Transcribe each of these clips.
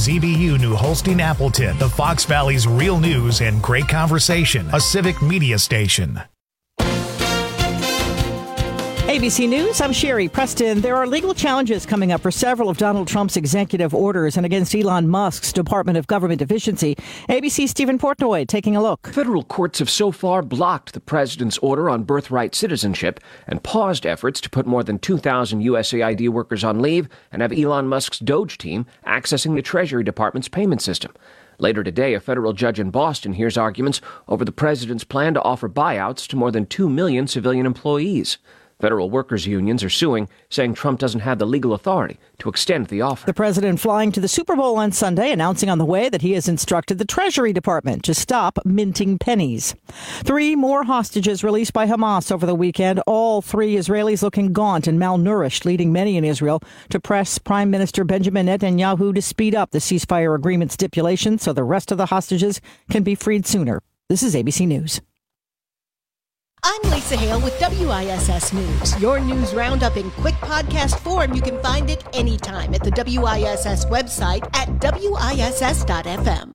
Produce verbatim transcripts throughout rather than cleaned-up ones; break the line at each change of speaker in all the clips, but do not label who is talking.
Z B U New Holstein Appleton, the Fox Valley's real news and great conversation, a civic media station.
A B C News, I'm Sherry Preston. There are legal challenges coming up for several of Donald Trump's executive orders and against Elon Musk's Department of Government Efficiency. A B C's Stephen Portnoy taking a look.
Federal courts have so far blocked the president's order on birthright citizenship and paused efforts to put more than two thousand U S A I D workers on leave and have Elon Musk's Doge team accessing the Treasury Department's payment system. Later today, a federal judge in Boston hears arguments over the president's plan to offer buyouts to more than two million civilian employees. Federal workers' unions are suing, saying Trump doesn't have the legal authority to extend the offer.
The president flying to the Super Bowl on Sunday, announcing on the way that he has instructed the Treasury Department to stop minting pennies. Three more hostages released by Hamas over the weekend. All three Israelis looking gaunt and malnourished, leading many in Israel to press Prime Minister Benjamin Netanyahu to speed up the ceasefire agreement stipulations so the rest of the hostages can be freed sooner. This is A B C News.
I'm Lisa Hale with W I S S News. Your news roundup in quick podcast form. You can find it anytime at the W I S S website at W I S S dot F M.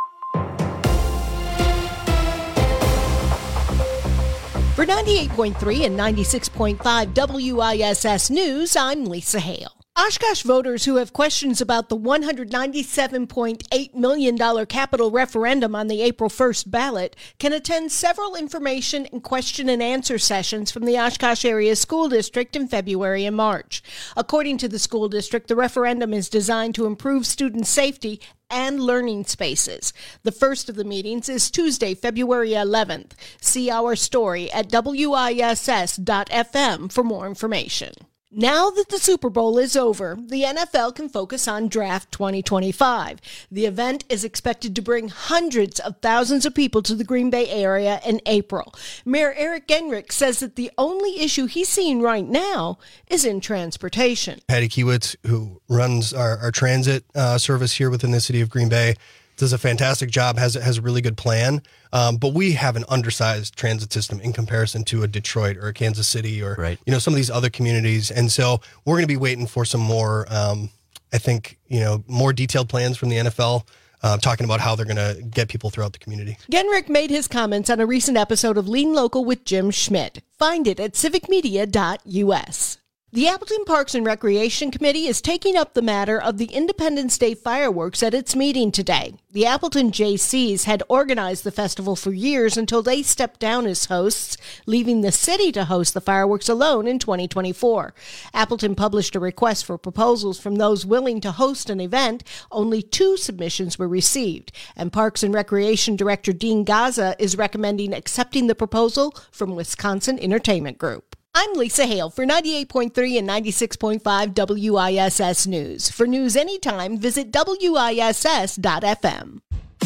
For ninety-eight point three and ninety-six point five W I S S News, I'm Lisa Hale. Oshkosh voters who have questions about the one hundred ninety-seven point eight million dollars capital referendum on the April first ballot can attend several information and question and answer sessions from the Oshkosh Area School District in February and March. According to the school district, the referendum is designed to improve student safety and learning spaces. The first of the meetings is Tuesday, February eleventh. See our story at W I S S dot F M for more information. Now that the Super Bowl is over, the N F L can focus on Draft twenty twenty-five. The event is expected to bring hundreds of thousands of people to the Green Bay area in April. Mayor Eric Genrich says that the only issue he's seeing right now is in transportation.
Patty Kiewitz, who runs our, our transit uh, service here within the city of Green Bay, does a fantastic job, has, has a really good plan. Um, but we have an undersized transit system in comparison to a Detroit or a Kansas City or, right. you know, some of these other communities. And so we're going to be waiting for some more, um, I think, you know, more detailed plans from the N F L. Uh, talking about how they're going to get people throughout the community.
Genrich made his comments on a recent episode of Lean Local with Jim Schmidt. Find it at civic media dot U S. The Appleton Parks and Recreation Committee is taking up the matter of the Independence Day fireworks at its meeting today. The Appleton J Cs had organized the festival for years until they stepped down as hosts, leaving the city to host the fireworks alone in twenty twenty-four. Appleton published a request for proposals from those willing to host an event. Only two submissions were received, and Parks and Recreation Director Dean Gaza is recommending accepting the proposal from Wisconsin Entertainment Group. I'm Lisa Hale for ninety-eight point three and ninety-six point five W I S S News. For news anytime, visit W I S S dot F M.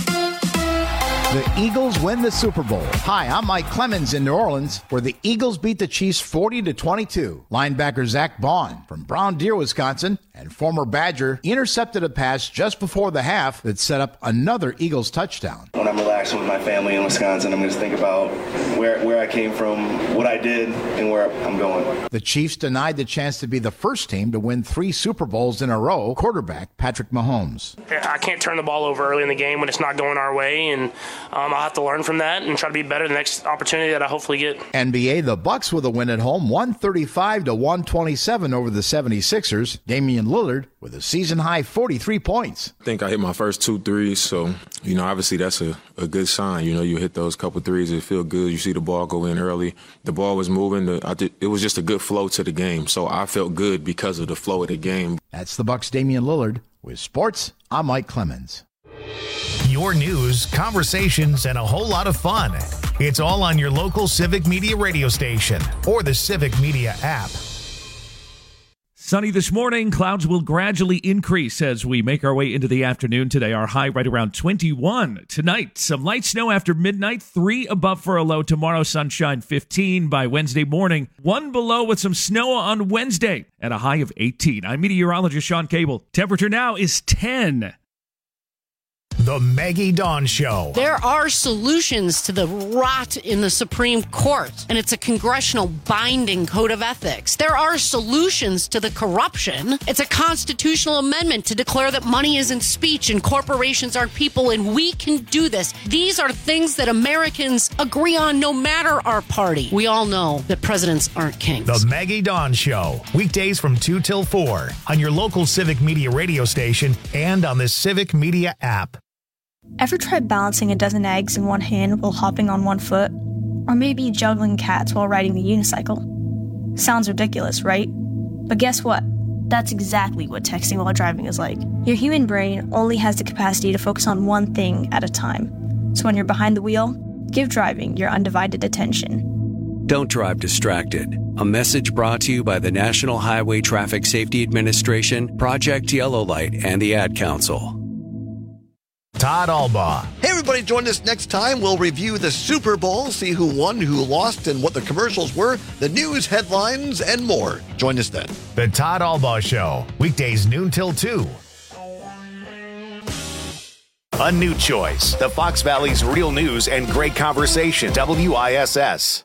The Eagles win the Super Bowl. Hi, I'm Mike Clemens in New Orleans, where the Eagles beat the Chiefs forty to twenty-two. Linebacker Zach Bond from Brown Deer, Wisconsin, and former Badger intercepted a pass just before the half that set up another Eagles touchdown.
When I'm relaxing with my family in Wisconsin, I'm going to think about where, where I came from, what I did, and where I'm going.
The Chiefs denied the chance to be the first team to win three Super Bowls in a row. Quarterback Patrick Mahomes.
I can't turn the ball over early in the game when it's not going our way, and Um, I'll have to learn from that and try to be better the next opportunity that I hopefully get.
N B A, the Bucks with a win at home, one thirty-five to one twenty-seven over the seventy-sixers. Damian Lillard with a season-high forty-three points.
I think I hit my first two threes, so, you know, obviously that's a, a good sign. You know, you hit those couple threes, it feel good. You see the ball go in early. The ball was moving. The, I did, it was just a good flow to the game, so I felt good because of the flow of the game.
That's the Bucks' Damian Lillard. With sports, I'm Mike Clemens.
Your news, conversations, and a whole lot of fun. It's all on your local Civic Media radio station or the Civic Media app.
Sunny this morning. Clouds will gradually increase as we make our way into the afternoon today. Our high right around twenty-one. Tonight, some light snow after midnight. Three above for a low. Tomorrow, sunshine fifteen by Wednesday morning. One below with some snow on Wednesday at a high of eighteen. I'm meteorologist Sean Cable. Temperature now is ten.
The Maggie Dawn Show.
There are solutions to the rot in the Supreme Court, and it's a congressional binding code of ethics. There are solutions to the corruption. It's a constitutional amendment to declare that money isn't speech and corporations aren't people, and we can do this. These are things that Americans agree on no matter our party. We all know that presidents aren't kings.
The Maggie Dawn Show. Weekdays from two till four on your local Civic Media radio station and on the Civic Media app.
Ever tried balancing a dozen eggs in one hand while hopping on one foot? Or maybe juggling cats while riding the unicycle? Sounds ridiculous, right? But guess what? That's exactly what texting while driving is like. Your human brain only has the capacity to focus on one thing at a time. So when you're behind the wheel, give driving your undivided attention.
Don't drive distracted. A message brought to you by the National Highway Traffic Safety Administration, Project Yellow Light, and the Ad Council.
Todd Albaugh.
Hey, everybody, join us next time. We'll review the Super Bowl, see who won, who lost, and what the commercials were, the news headlines, and more. Join us then.
The Todd Albaugh Show, weekdays noon till two. A new choice. The Fox Valley's real news and great conversation. W I S S.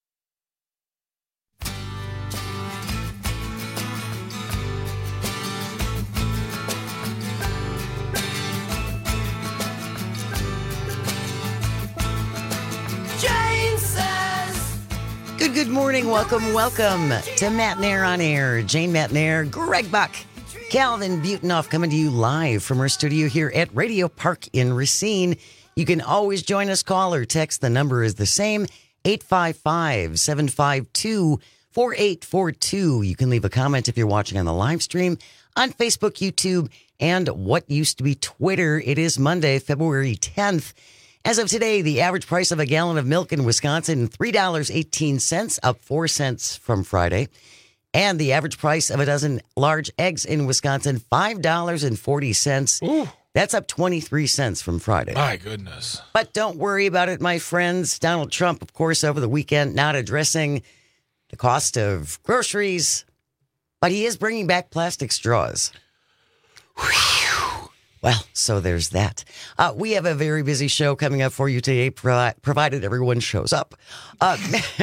Good, good morning. Welcome, welcome to Matt Nair on Air. Jane Matt Nair, Greg Buck, Calvin Butenhoff coming to you live from our studio here at Radio Park in Racine. You can always join us, call or text. The number is the same, eight five five, seven five two, four eight four two. You can leave a comment if you're watching on the live stream on Facebook, YouTube, and what used to be Twitter. It is Monday, February tenth. As of today, the average price of a gallon of milk in Wisconsin, three dollars and eighteen cents, up four cents from Friday. And the average price of a dozen large eggs in Wisconsin, five dollars and forty cents. Ooh. That's up twenty-three cents from Friday.
My goodness.
But don't worry about it, my friends. Donald Trump, of course, over the weekend, not addressing the cost of groceries, but he is bringing back plastic straws. Whew. Well, so there's that. Uh, we have a very busy show coming up for you today, pro- provided everyone shows up. Uh,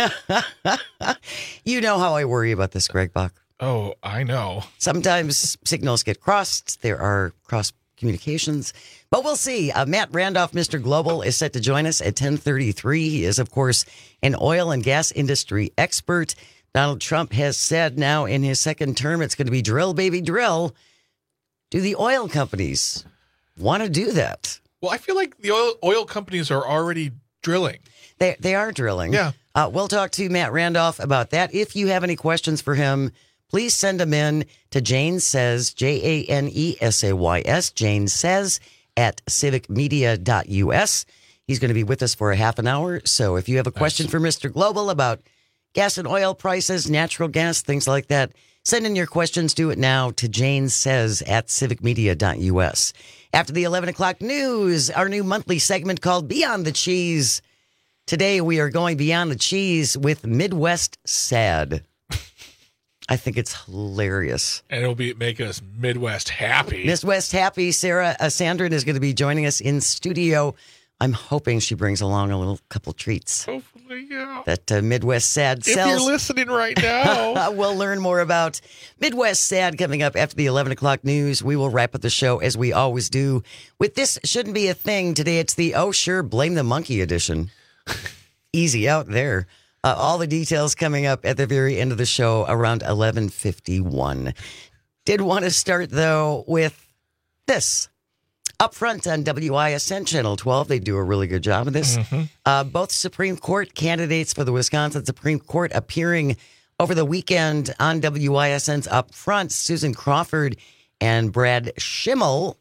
you know how I worry about this, Greg Buck.
Oh, I know.
Sometimes signals get crossed. There are cross communications. But we'll see. Uh, Matt Randolph, Mister Global, is set to join us at ten thirty-three. He is, of course, an oil and gas industry expert. Donald Trump has said now in his second term it's going to be drill, baby, drill. Do the oil companies want to do that?
Well, I feel like the oil, oil companies are already drilling.
They they are drilling.
Yeah.
Uh, we'll talk to Matt Randolph about that. If you have any questions for him, please send them in to Jane Says, J A N E S A Y S, Jane Says at civic media dot U S. He's going to be with us for a half an hour. So if you have a question nice. for Mister Global about gas and oil prices, natural gas, things like that, send in your questions. Do it now to Jane Says at civic media dot U S. After the eleven o'clock news, our new monthly segment called Beyond the Cheese. Today we are going beyond the cheese with Midwest Sad. I think it's hilarious.
And it'll be making us Midwest happy.
Midwest happy. Sarah uh, Sandrin is going to be joining us in studio. I'm hoping she brings along a little couple treats.
Hopefully, yeah.
That uh, Midwest Sad sells.
If you're listening right now.
We'll learn more about Midwest Sad coming up after the eleven o'clock news. We will wrap up the show as we always do with This Shouldn't Be a Thing. Today it's the Oh Sure, Blame the Monkey edition. Easy out there. Uh, all the details coming up at the very end of the show around eleven fifty-one. Did want to start, though, with this. Up front on W I S N Channel twelve, they do a really good job of this. Mm-hmm. Uh, both Supreme Court candidates for the Wisconsin Supreme Court appearing over the weekend on W I S N's Up Front, Susan Crawford and Brad Schimmel.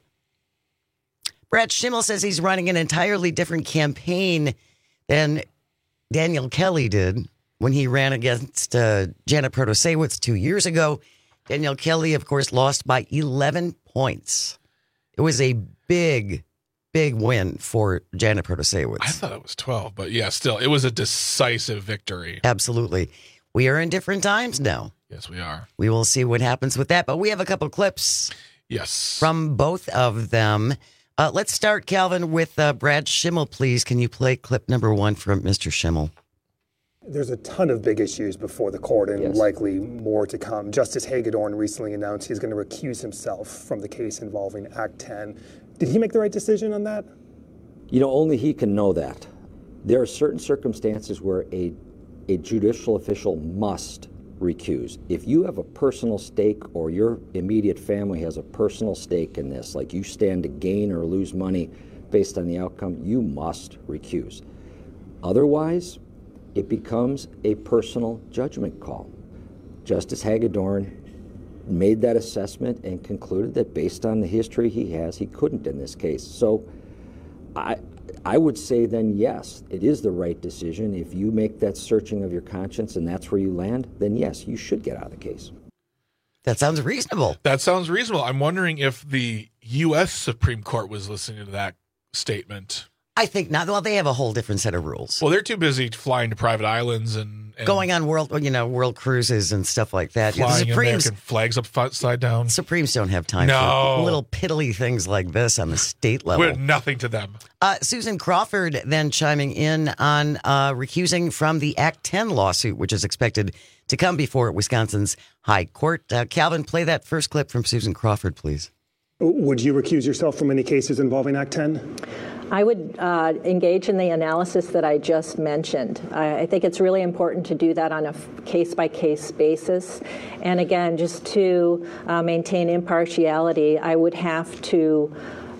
Brad Schimmel says he's running an entirely different campaign than Daniel Kelly did when he ran against uh, Janet Protasiewicz two years ago. Daniel Kelly, of course, lost by eleven points. It was a big, big win for Janet Protasiewicz.
I thought it was twelve, but yeah, still, it was a decisive victory.
Absolutely. We are in different times now.
Yes, we are.
We will see what happens with that, but we have a couple clips.
Yes.
From both of them. Uh, let's start, Calvin, with uh, Brad Schimmel, please. Can you play clip number one from Mister Schimmel?
There's a ton of big issues before the court and yes. likely more to come. Justice Hagedorn recently announced he's going to recuse himself from the case involving Act ten. Did he make the right decision on that?
You know, only he can know that. There are certain circumstances where a, a judicial official must recuse. If you have a personal stake or your immediate family has a personal stake in this, like you stand to gain or lose money based on the outcome, you must recuse. Otherwise, it becomes a personal judgment call. Justice Hagedorn made that assessment and concluded that based on the history he has, he couldn't in this case. So I I would say then, yes, it is the right decision. If you make that searching of your conscience and that's where you land, then yes, you should get out of the case.
That sounds reasonable.
That sounds reasonable. I'm wondering if the U S Supreme Court was listening to that statement.
I think not. Well, they have a whole different set of rules.
Well, they're too busy flying to private islands and, and
going on world, you know, world cruises and stuff like that.
Flying the American flags upside down.
Supremes don't have time
no.
for little piddly things like this on the state level.
We're nothing to them.
Uh, Susan Crawford then chiming in on uh, recusing from the Act ten lawsuit, which is expected to come before Wisconsin's High Court. Uh, Calvin, play that first clip from Susan Crawford, please.
Would you recuse yourself from any cases involving Act ten?
I would uh, engage in the analysis that I just mentioned. I, I think it's really important to do that on a case-by-case basis. And again, just to uh, maintain impartiality, I would have to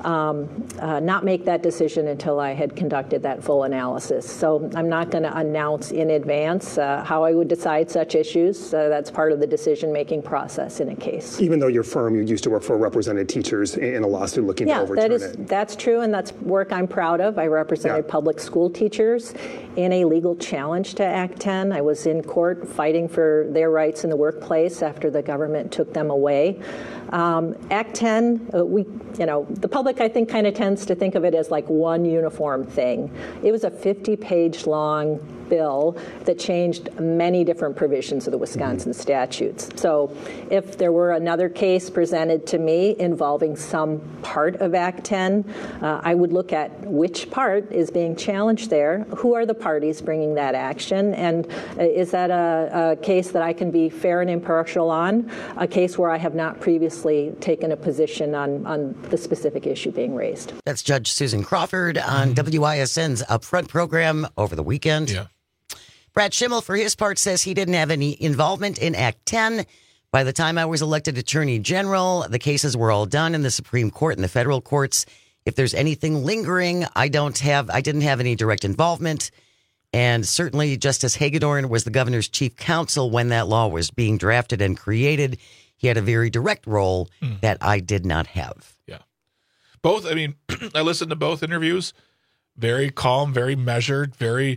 Um, uh, not make that decision until I had conducted that full analysis. So I'm not going to announce in advance uh, how I would decide such issues. Uh, that's part of the decision-making process in a case.
Even though your firm, you used to work for represented teachers in a lawsuit looking
yeah,
to overturn
that is,
it.
That's true, and that's work I'm proud of. I represented yeah. public school teachers in a legal challenge to Act ten. I was in court fighting for their rights in the workplace after the government took them away. Um, Act ten, uh, we, you know, the public, I think, kind of tends to think of it as like one uniform thing. It was a fifty-page long bill that changed many different provisions of the Wisconsin mm-hmm. statutes. So if there were another case presented to me involving some part of Act ten, uh, I would look at which part is being challenged there, who are the parties bringing that action, and uh, is that a, a case that I can be fair and impartial on, a case where I have not previously taken a position on, on the specific issue being raised.
That's Judge Susan Crawford on mm-hmm. W I S N's Upfront program over the weekend.
Yeah.
Brad Schimmel, for his part, says he didn't have any involvement in Act ten. By the time I was elected Attorney General, the cases were all done in the Supreme Court and the federal courts. If there's anything lingering, I don't have, I didn't have any direct involvement. And certainly Justice Hagedorn was the governor's chief counsel when that law was being drafted and created. He had a very direct role mm. that I did not have.
Yeah. Both, I mean, I listened to both interviews. Very calm, very measured, very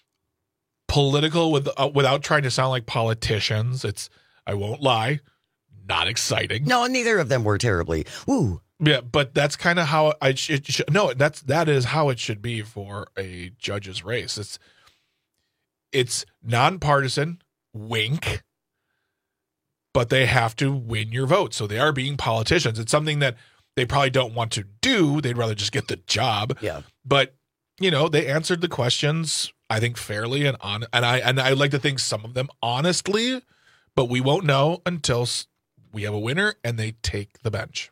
political with uh, without trying to sound like politicians. It's, I won't lie, not exciting.
No, neither of them were terribly. Ooh.
Yeah, but that's kind of how I should, should no, that's that is how it should be for a judge's race. It's it's nonpartisan, wink, but they have to win your vote. So they are being politicians. It's something that they probably don't want to do. They'd rather just get the job.
Yeah.
But, you know, they answered the questions, I think, fairly and on and I and I like to think some of them honestly, but we won't know until we have a winner and they take the bench.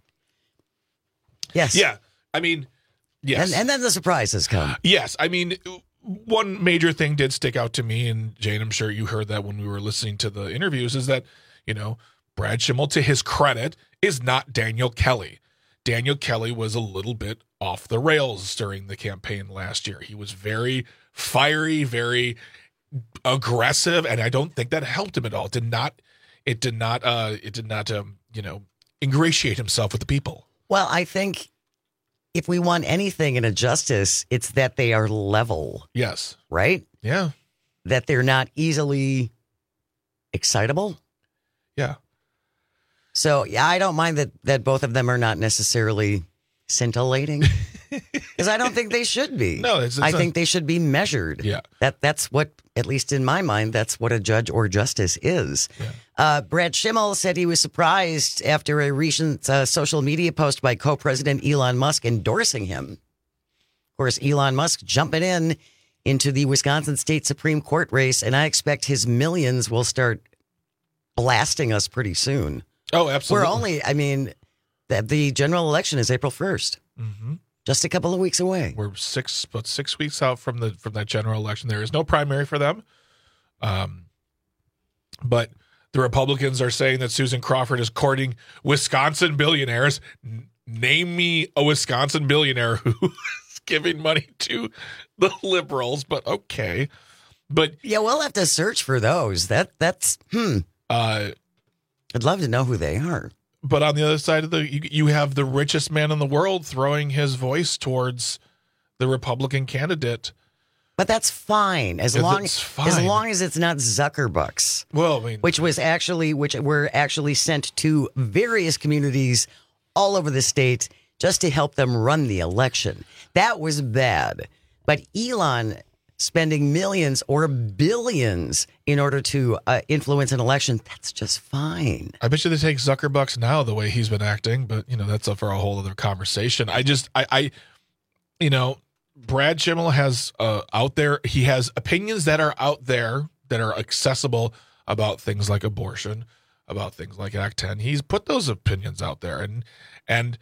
Yes.
Yeah. I mean, yes.
And, and then the surprises come.
Yes. I mean, one major thing did stick out to me, and Jane, I'm sure you heard that when we were listening to the interviews, is that, you know, Brad Schimmel, to his credit, is not Daniel Kelly. Daniel Kelly was a little bit off the rails during the campaign last year. He was very fiery, very aggressive, and I don't think that helped him at all. It did not, it did not, uh, it did not, um, you know, ingratiate himself with the people.
Well, I think if we want anything in a justice, it's that they are level.
Yes.
Right?
Yeah.
That they're not easily excitable.
Yeah.
So, yeah, I don't mind that, that both of them are not necessarily scintillating. Because I don't think they should be.
No, it's, it's
I
a,
think they should be measured.
Yeah.
That That's what, at least in my mind, that's what a judge or justice is.
Yeah.
Uh, Brad Schimmel said he was surprised after a recent uh, social media post by co-president Elon Musk endorsing him. Of course, Elon Musk jumping in into the Wisconsin State Supreme Court race, and I expect his millions will start blasting us pretty soon.
Oh, absolutely.
We're only, I mean, the, the general election is April first.
Mm-hmm.
Just a couple of weeks away.
We're six, about six weeks out from the from that general election. There is no primary for them, um, but the Republicans are saying that Susan Crawford is courting Wisconsin billionaires. N- name me a Wisconsin billionaire who is giving money to the liberals. But okay, but
yeah, we'll have to search for those. That that's hmm.
Uh,
I'd love to know who they are.
But on the other side of the, you, you have the richest man in the world throwing his voice towards the Republican candidate.
But that's fine as
If
long
it's fine.
as long as it's not Zuckerbucks.
Well, I mean,
which was actually which were actually sent to various communities all over the state just to help them run the election. That was bad. But Elon spending millions or billions in order to uh, influence an election, that's just fine.
I bet you they take Zuckerbucks now the way he's been acting, but you know that's up for a whole other conversation. I just, I, I you know, Brad Schimmel has uh, out there. He has opinions that are out there that are accessible about things like abortion, about things like Act ten. He's put those opinions out there, and and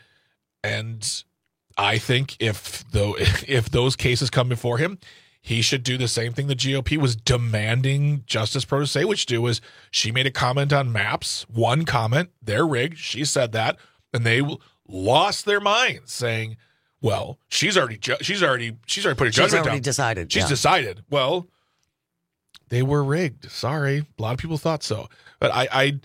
and I think if though if those cases come before him, he should do the same thing the G O P was demanding Justice Protasiewicz do. Was she made a comment on maps, one comment, they're rigged. She said that, and they lost their minds, saying, "Well, she's already ju- she's already she's already put a
She's
judgment
already
down.
decided.
She's
yeah.
decided." Well, they were rigged. Sorry, a lot of people thought so, but I I,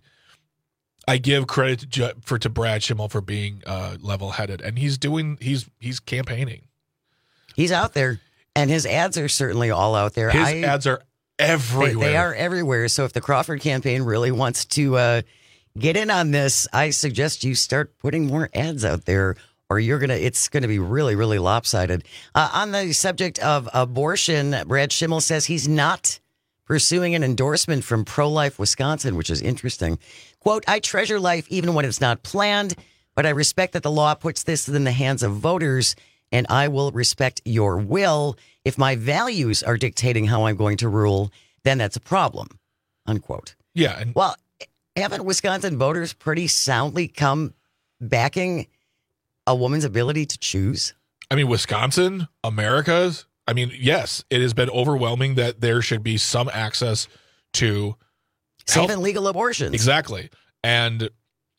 I give credit to, Ju- for to Brad Schimmel for being uh, level-headed, and he's doing he's he's campaigning.
He's out there. And his ads are certainly all out there.
His
I,
ads are everywhere.
They, they are everywhere. So if the Crawford campaign really wants to uh, get in on this, I suggest you start putting more ads out there, or you're gonna. It's gonna be really, really lopsided. Uh, on the subject of abortion, Brad Schimmel says he's not pursuing an endorsement from Pro-Life Wisconsin, which is interesting. Quote: "I treasure life even when it's not planned, but I respect that the law puts this in the hands of voters. And I will respect your will. If my values are dictating how I'm going to rule, then that's a problem." Unquote.
Yeah. And-
well, haven't Wisconsin voters pretty soundly come backing a woman's ability to choose?
I mean, Wisconsin, America's, I mean, yes, it has been overwhelming that there should be some access to
safe
health-
and legal abortions.
Exactly. And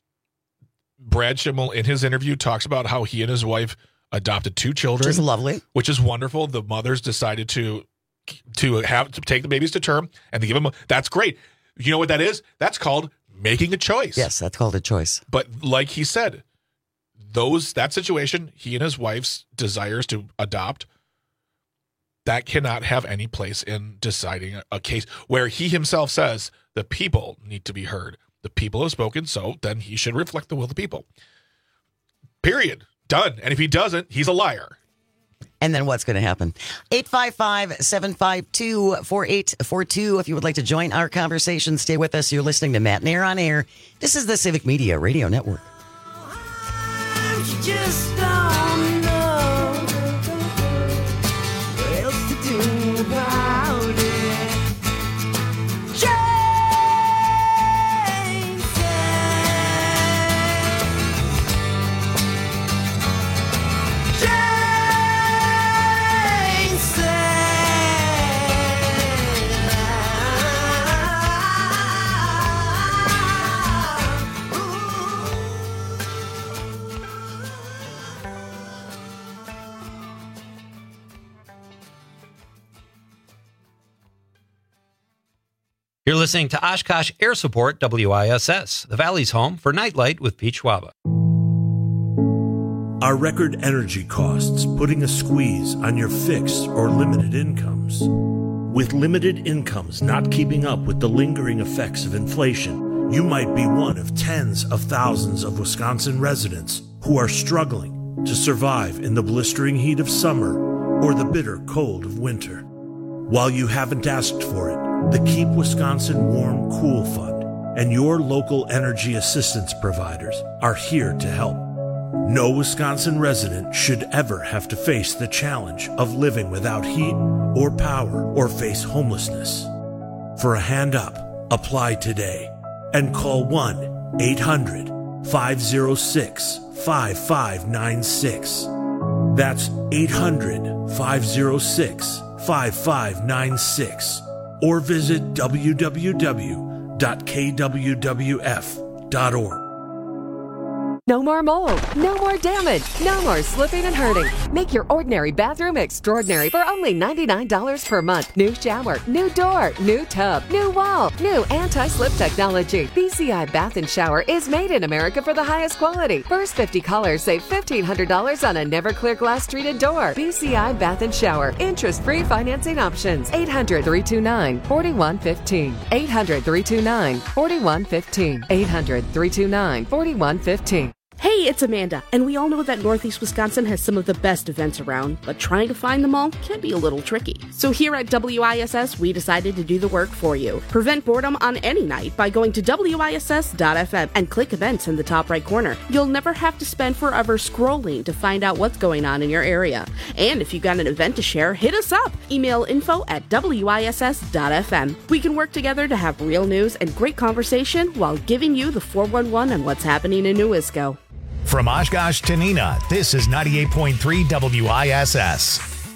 Brad Schimmel in his interview talks about how he and his wife adopted two children,
which is lovely,
which is wonderful. The mothers decided to to have to take the babies to term and to give them. A, that's great. You know what that is? That's called making a choice.
Yes, that's called a choice.
But like he said, those that situation, he and his wife's desires to adopt, that cannot have any place in deciding a, a case where he himself says the people need to be heard. The people have spoken, so then he should reflect the will of the people. Period. Done. And if he doesn't, he's a liar.
And then what's going to happen? eight five five, seven five two, four eight four two. If you would like to join our conversation, stay with us. You're listening to Matt and Air on Air. This is the Civic Media Radio Network.
You just don't know what else to do about it.
You're listening to Oshkosh Air Support W I S S, the Valley's home for Nightlight with Pete Schwaba.
Are record energy costs putting a squeeze on your fixed or limited incomes? With limited incomes not keeping up with the lingering effects of inflation, you might be one of tens of thousands of Wisconsin residents who are struggling to survive in the blistering heat of summer or the bitter cold of winter. While you haven't asked for it, the Keep Wisconsin Warm Cool Fund and your local energy assistance providers are here to help. No Wisconsin resident should ever have to face the challenge of living without heat or power or face homelessness. For a hand up, apply today and call one eight hundred five oh six five five nine six. That's eight hundred five oh six five five nine six. Or visit w w w dot k w w f dot org.
No more mold, no more damage, no more slipping and hurting. Make your ordinary bathroom extraordinary for only ninety-nine dollars per month. New shower, new door, new tub, new wall, new anti-slip technology. B C I Bath and Shower is made in America for the highest quality. First fifty callers save fifteen hundred dollars on a never clear glass treated door. B C I Bath and Shower. Interest-free financing options. eight hundred, three two nine, four one one five. eight hundred, three two nine, four one one five. eight hundred, three two nine, four one one five.
Hey, it's Amanda, and we all know that Northeast Wisconsin has some of the best events around, but trying to find them all can be a little tricky. So here at W I S S, we decided to do the work for you. Prevent boredom on any night by going to W I S S dot F M and click events in the top right corner. You'll never have to spend forever scrolling to find out what's going on in your area. And if you've got an event to share, hit us up. Email info at W I S S dot F M. We can work together to have real news and great conversation while giving you the four one one on what's happening in New Isco.
From Oshkosh to Neenah, this is ninety-eight point three W I S S.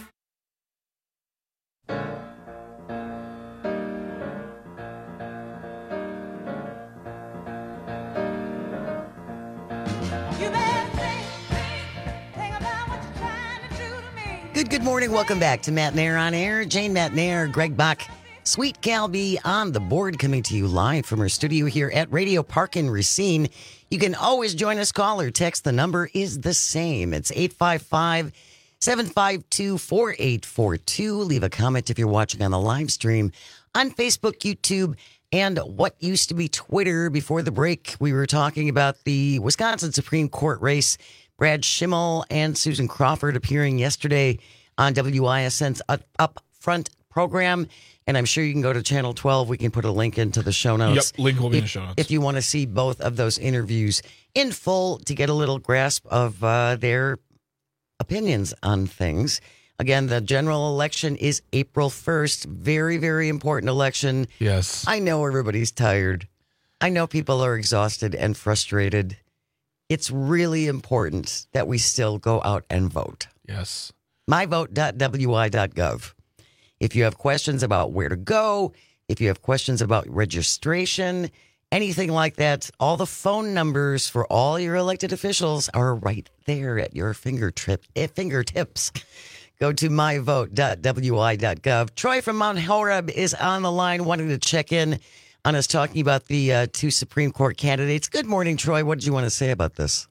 Good, good morning. Welcome back to Matt Nair on Air. Jane Matt Nair, Greg Bach, Sweet Calby on the board, coming to you live from our studio here at Radio Park in Racine. You can always join us, call or text. The number is the same. It's eight five five, seven five two, four eight four two. Leave a comment if you're watching on the live stream on Facebook, YouTube, and what used to be Twitter. Before the break, we were talking about the Wisconsin Supreme Court race. Brad Schimmel and Susan Crawford appearing yesterday on W I S N's Up Front program. And I'm sure you can go to Channel twelve. We can put a link into the show notes.
Yep, link will be
if,
in the show notes.
If you want to see both of those interviews in full to get a little grasp of uh, their opinions on things. Again, the general election is April first. Very, very important election.
Yes.
I know everybody's tired. I know people are exhausted and frustrated. It's really important that we still go out and vote.
Yes.
my vote dot w i dot gov. If you have questions about where to go, if you have questions about registration, anything like that, all the phone numbers for all your elected officials are right there at your fingertip, fingertips. Go to my vote dot w i dot gov. Troy from Mount Horeb is on the line wanting to check in on us talking about the uh, two Supreme Court candidates. Good morning, Troy. What did you want to say about this?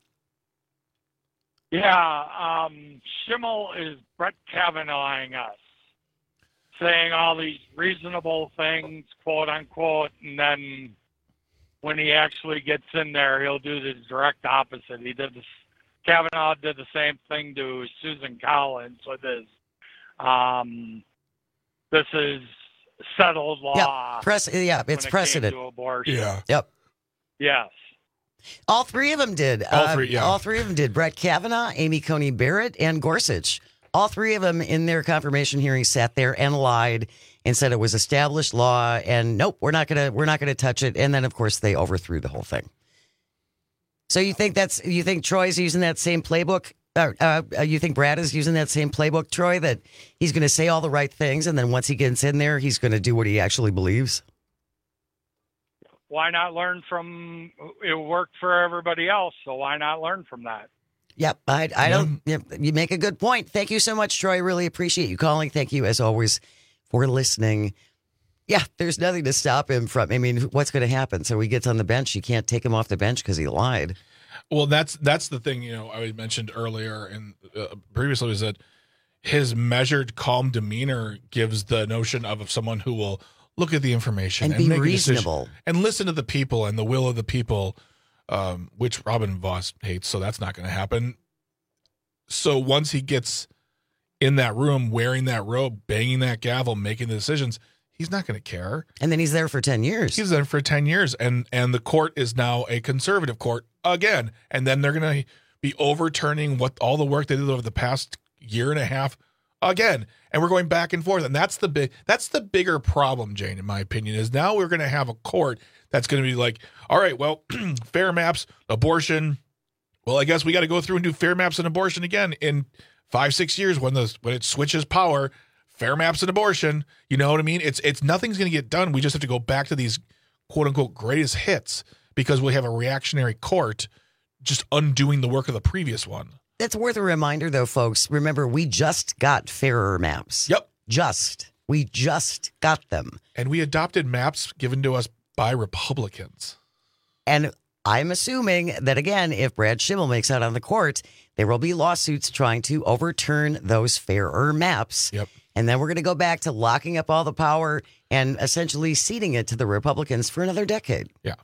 Yeah, um, Schimmel is Brett Kavanaughing us, saying all these reasonable things, quote unquote, and then when he actually gets in there, he'll do the direct opposite. He did this. Kavanaugh did the same thing to Susan Collins with his. Um, this is settled law.
Yeah, Press, yeah it's
it
precedent.
to abortion.
Yeah.
Yep.
Yes.
All three of them did.
All three, yeah.
Uh, all three of them did. Brett Kavanaugh, Amy Coney Barrett, and Gorsuch. All three of them in their confirmation hearing sat there and lied and said it was established law and nope, we're not gonna we're not gonna touch it. And then of course they overthrew the whole thing. So you think that's you think Troy's using that same playbook? Uh, uh, you think Brad is using that same playbook, Troy? That he's going to say all the right things, and then once he gets in there, he's going to do what he actually believes.
Why not learn from it? Worked for everybody else, so why not learn from that?
Yep, I, I don't. You make a good point. Thank you so much, Troy. Really appreciate you calling. Thank you, as always, for listening. Yeah, there's nothing to stop him from. I mean, what's going to happen? So he gets on the bench. You can't take him off the bench because he lied.
Well, that's that's the thing. You know, I mentioned earlier and uh, previously was that his measured, calm demeanor gives the notion of, of someone who will look at the information
and,
and
be
make
reasonable
a decision and listen to the people and the will of the people. Um, which Robin Vos hates, so that's not going to happen. So once he gets in that room, wearing that robe, banging that gavel, making the decisions, He's not going to care.
And then he's there for ten years.
He's there for ten years. And, and the court is now a conservative court again. And then they're going to be overturning what all the work they did over the past year and a half again. And we're going back and forth. And that's the big, that's the bigger problem, Jane, in my opinion, is now we're going to have a court that's going to be like, all right, well, fair maps, abortion. Well, I guess we got to go through and do fair maps and abortion again in five, six years when the when it switches power. Fair maps and abortion. You know what I mean? It's it's nothing's going to get done. We just have to go back to these quote unquote greatest hits because we have a reactionary court just undoing the work of the previous one.
It's worth a reminder, though, folks. Remember, we just got fairer maps.
Yep.
Just. We just got them.
And we adopted maps given to us by Republicans.
And I'm assuming that, again, if Brad Schimmel makes out on the court, there will be lawsuits trying to overturn those fairer maps.
Yep.
And then we're going to go back to locking up all the power and essentially ceding it to the Republicans for another decade.
Yeah.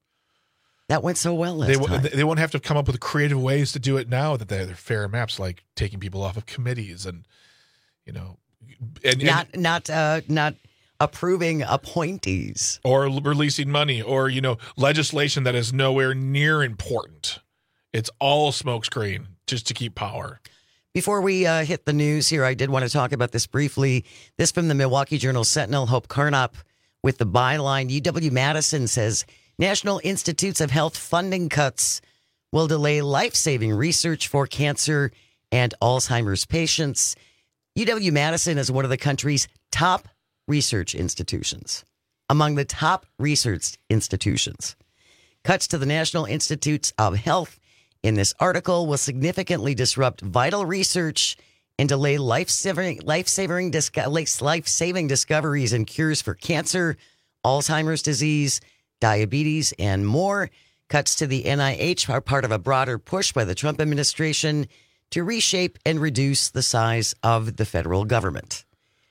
That went so well last
they,
time.
They won't have to come up with creative ways to do it now that they're fair maps, like taking people off of committees and, you know, and,
not
and,
not uh, not approving appointees
or releasing money or, you know, legislation that is nowhere near important. It's all smokescreen just to keep power.
Before we uh, hit the news here, I did want to talk about this briefly. This from the Milwaukee Journal Sentinel, Hope Carnop with the byline. U W-Madison says National Institutes of Health funding cuts will delay life-saving research for cancer and Alzheimer's patients. U W-Madison is one of the country's top research institutions. Among the top research institutions. Cuts to the National Institutes of Health in this article will significantly disrupt vital research and delay life-saving, life-saving, life-saving discoveries and cures for cancer, Alzheimer's disease, diabetes, and more. Cuts to the N I H are part of a broader push by the Trump administration to reshape and reduce the size of the federal government.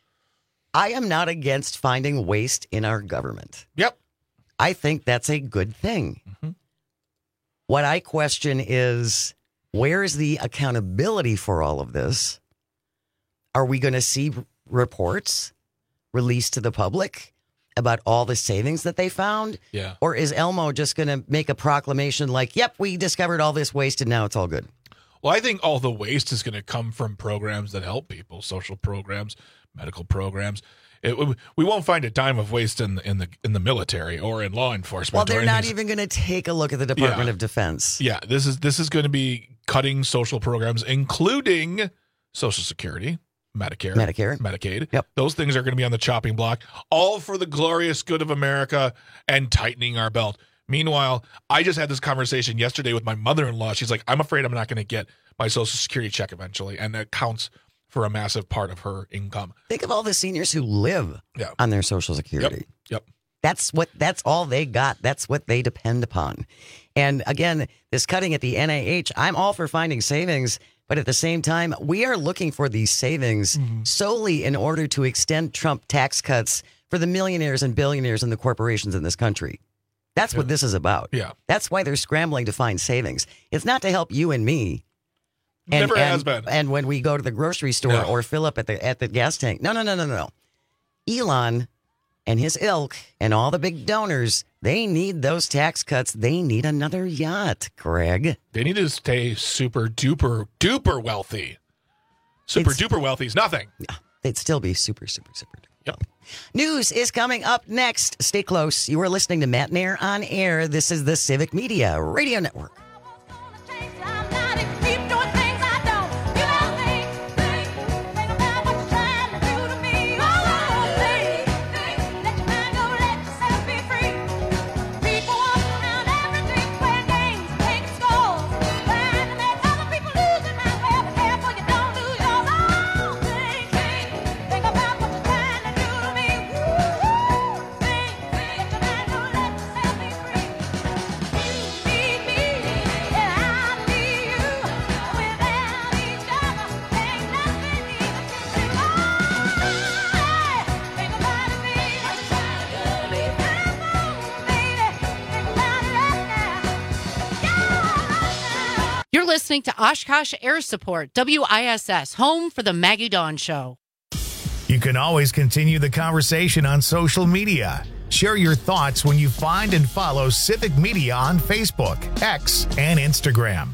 I am not against finding waste in our government.
Yep.
I think that's a good thing.
Mm-hmm.
What I question is, where is the accountability for all of this? Are we going to see reports released to the public about all the savings that they found?
Yeah.
Or is Elmo just going to make a proclamation like, yep, we discovered all this waste and now it's all good?
Well, I think all the waste is going to come from programs that help people, social programs, medical programs. It, we won't find a dime of waste in the, in the in the military or in law enforcement.
Well, they're not even going to take a look at the Department
yeah.
of Defense.
Yeah, this is this is going to be cutting social programs, including Social Security, Medicare,
Medicare,
Medicaid.
Yep.
Those things are going to be on the chopping block, all for the glorious good of America and tightening our belt. Meanwhile, I just had this conversation yesterday with my mother-in-law. She's like, I'm afraid I'm not going to get my Social Security check eventually, and that counts for a massive part of her income.
Think of all the seniors who live
yeah.
on their Social Security.
Yep. yep.
That's what. That's all they got. That's what they depend upon. And again, this cutting at the N I H, I'm all for finding savings, but at the same time, we are looking for these savings mm-hmm. solely in order to extend Trump tax cuts for the millionaires and billionaires and the corporations in this country. That's yeah. what this is about.
Yeah.
That's why they're scrambling to find savings. It's not to help you and me. And,
Never
and,
has been.
And when we go to the grocery store
yeah.
or fill up at the at the gas tank. No, no, no, no, no. Elon and his ilk and all the big donors, they need those tax cuts. They need another yacht, Greg.
They need to stay super duper duper wealthy. Super it's, duper wealthy is nothing.
Yeah, they'd still be super, super, super.
Yep.
News is coming up next. Stay close. You are listening to Matt Nair on Air. This is the Civic Media Radio Network.
Listening to Oshkosh Air Support, W I S S, home for the Maggie Dawn Show.
You can always continue the conversation on social media. Share your thoughts when you find and follow Civic Media on Facebook, X, and Instagram.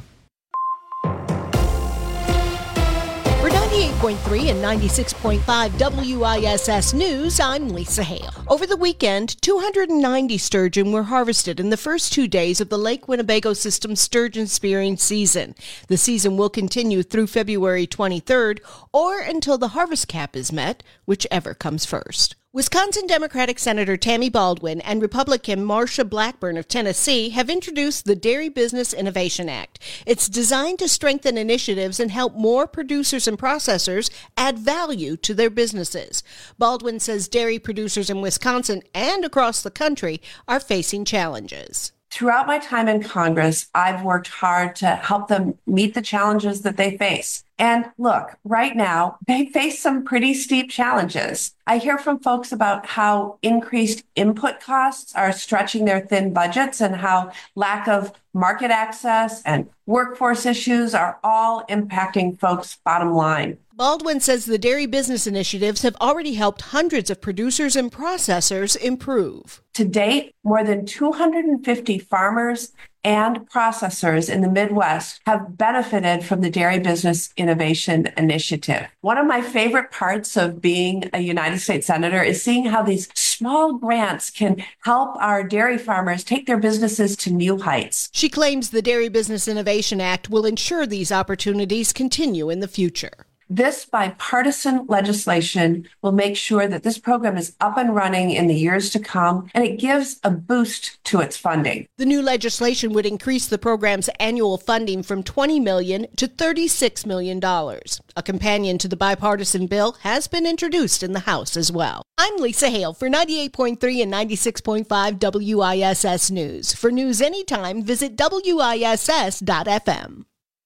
For ninety-eight point three and ninety-six point five W I S S News, I'm Lisa Hale. Over the weekend, two hundred ninety sturgeon were harvested in the first two days of the Lake Winnebago System sturgeon spearing season. The season will continue through February twenty-third or until the harvest cap is met, whichever comes first. Wisconsin Democratic Senator Tammy Baldwin and Republican Marsha Blackburn of Tennessee have introduced the Dairy Business Innovation Act. It's designed to strengthen initiatives and help more producers and processors add value to their businesses. Baldwin says dairy producers in Wisconsin and across the country are facing challenges.
Throughout my time in Congress, I've worked hard to help them meet the challenges that they face. And look, right now, they face some pretty steep challenges. I hear from folks about how increased input costs are stretching their thin budgets and how lack of market access and workforce issues are all impacting folks' bottom line.
Baldwin says the dairy business initiatives have already helped hundreds of producers and processors improve.
To date, more than two hundred fifty farmers and processors in the Midwest have benefited from the Dairy Business Innovation Initiative. One of my favorite parts of being a United States Senator is seeing how these small grants can help our dairy farmers take their businesses to new heights.
She claims the Dairy Business Innovation Act will ensure these opportunities continue in the future.
This bipartisan legislation will make sure that this program is up and running in the years to come, and it gives a boost to its funding.
The new legislation would increase the program's annual funding from twenty million dollars to thirty-six million dollars. A companion to the bipartisan bill has been introduced in the House as well. I'm Lisa Hale for ninety-eight point three and ninety-six point five W I S S News. For news anytime, visit W I S S dot F M.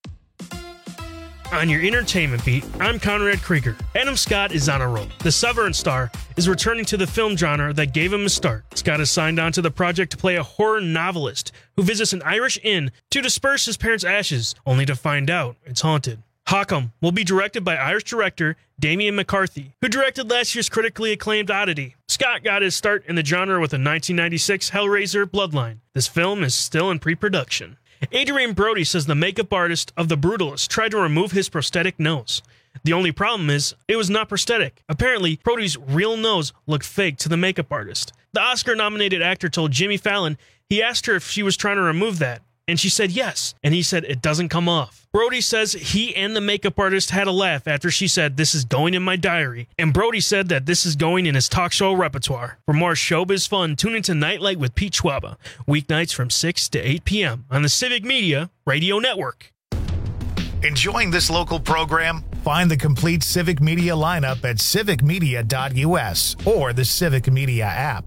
On your entertainment beat, I'm Conrad Krieger. Adam Scott is on a roll. The Severance star is returning to the film genre that gave him a start. Scott is signed on to the project to play a horror novelist who visits an Irish inn to disperse his parents' ashes, only to find out it's haunted. Hawkham will be directed by Irish director Damian McCarthy, who directed last year's critically acclaimed Oddity. Scott got his start in the genre with a nineteen ninety-six Hellraiser Bloodline. This film is still in pre-production. Adrian Brody says the makeup artist of The Brutalist tried to remove his prosthetic nose. The only problem is, it was not prosthetic. Apparently, Brody's real nose looked fake to the makeup artist. The Oscar-nominated actor told Jimmy Fallon he asked her if she was trying to remove that, and she said yes, and he said it doesn't come off. Brody says he and the makeup artist had a laugh after she said this is going in my diary, and Brody said that this is going in his talk show repertoire. For more showbiz fun, tune into Nightlight with Pete Schwaba, weeknights from six to eight p.m. on the Civic Media Radio Network.
Enjoying this local program? Find the complete Civic Media lineup at civic media dot U S or the Civic Media app.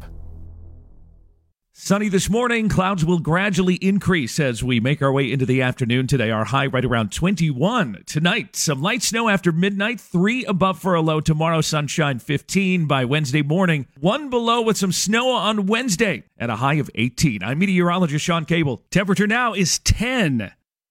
Sunny this morning. Clouds will gradually increase as we make our way into the afternoon today. Our high right around twenty-one. Tonight, some light snow after midnight, three above for a low. Tomorrow, sunshine fifteen by Wednesday morning. One below with some snow on Wednesday at a high of eighteen. I'm meteorologist Sean Cable. Temperature now is ten.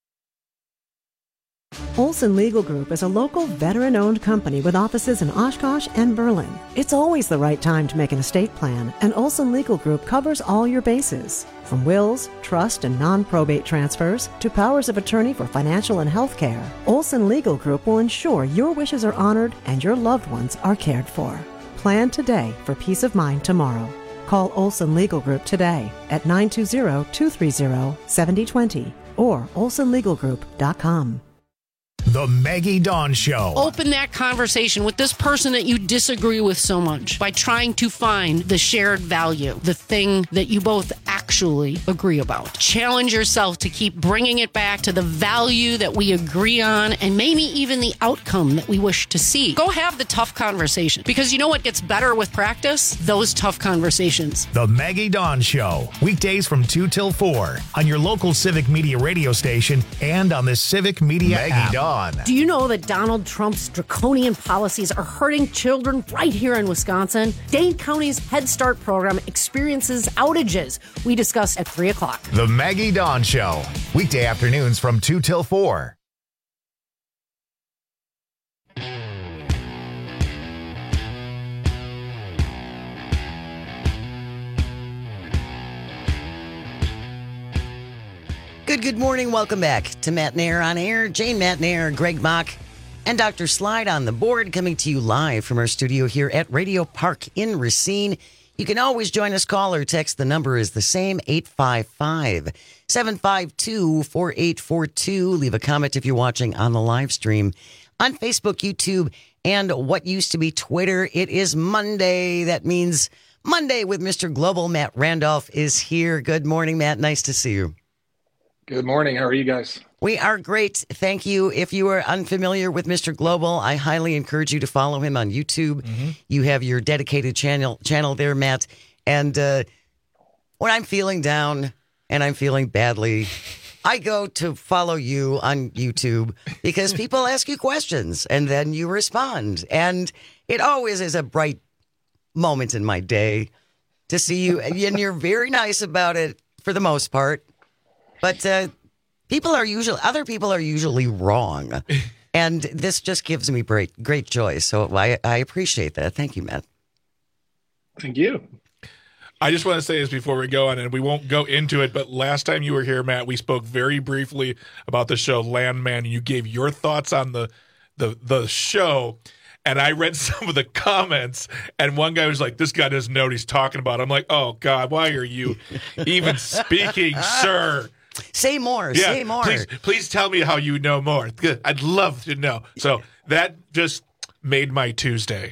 Olson Legal Group is a local veteran-owned company with offices in Oshkosh and Berlin. It's always the right time to make an estate plan, and Olson Legal Group covers all your bases. From wills, trust, and non-probate transfers to powers of attorney for financial and health care, Olson Legal Group will ensure your wishes are honored and your loved ones are cared for. Plan today for peace of mind tomorrow. Call Olson Legal Group today at nine two zero, two three zero, seven zero two zero or olson legal group dot com.
The Maggie Dawn Show.
Open that conversation with this person that you disagree with so much by trying to find the shared value, the thing that you both actually agree about. Challenge yourself to keep bringing it back to the value that we agree on and maybe even the outcome that we wish to see. Go have the tough conversation, because you know what gets better with practice? Those tough conversations.
The Maggie Dawn Show. Weekdays from two till four on your local Civic Media radio station and on the Civic Media
Maggie
app.
Dawn.
Do you know that Donald Trump's draconian policies are hurting children right here in Wisconsin? Dane County's Head Start program experiences outages. We discuss at three o'clock.
The Maggie Dawn Show. Weekday afternoons from two till four.
Good, good morning. Welcome back to Matt Nair on Air. Jane Matt Nair, Greg Mock, and Doctor Slide on the board, coming to you live from our studio here at Radio Park in Racine. You can always join us, call or text. The number is the same, eight five five, seven five two, four eight four two. Leave a comment if you're watching on the live stream on Facebook, YouTube, and what used to be Twitter. It is Monday. That means Monday with Mister Global. Matt Randolph is here. Good morning, Matt. Nice to see you.
Good morning. How are you guys?
We are great. Thank you. If you are unfamiliar with Mister Global, I highly encourage you to follow him on YouTube. Mm-hmm. You have your dedicated channel channel there, Matt. And uh, when I'm feeling down and I'm feeling badly, I go to follow you on YouTube because people ask you questions and then you respond. And it always is a bright moment in my day to see you. And you're very nice about it for the most part. But uh, people are usually, other people are usually wrong. And this just gives me great, great joy. So I, I appreciate that. Thank you, Matt.
Thank you.
I just want to say this before we go on, and we won't go into it, but last time you were here, Matt, we spoke very briefly about the show Landman, and you gave your thoughts on the the the show. And I read some of the comments, and one guy was like, this guy doesn't know what he's talking about. I'm like, oh, God, why are you even speaking, sir?
Say more.
Yeah,
say more.
Please, please tell me how you know more. Good. I'd love to know. So that just made my Tuesday.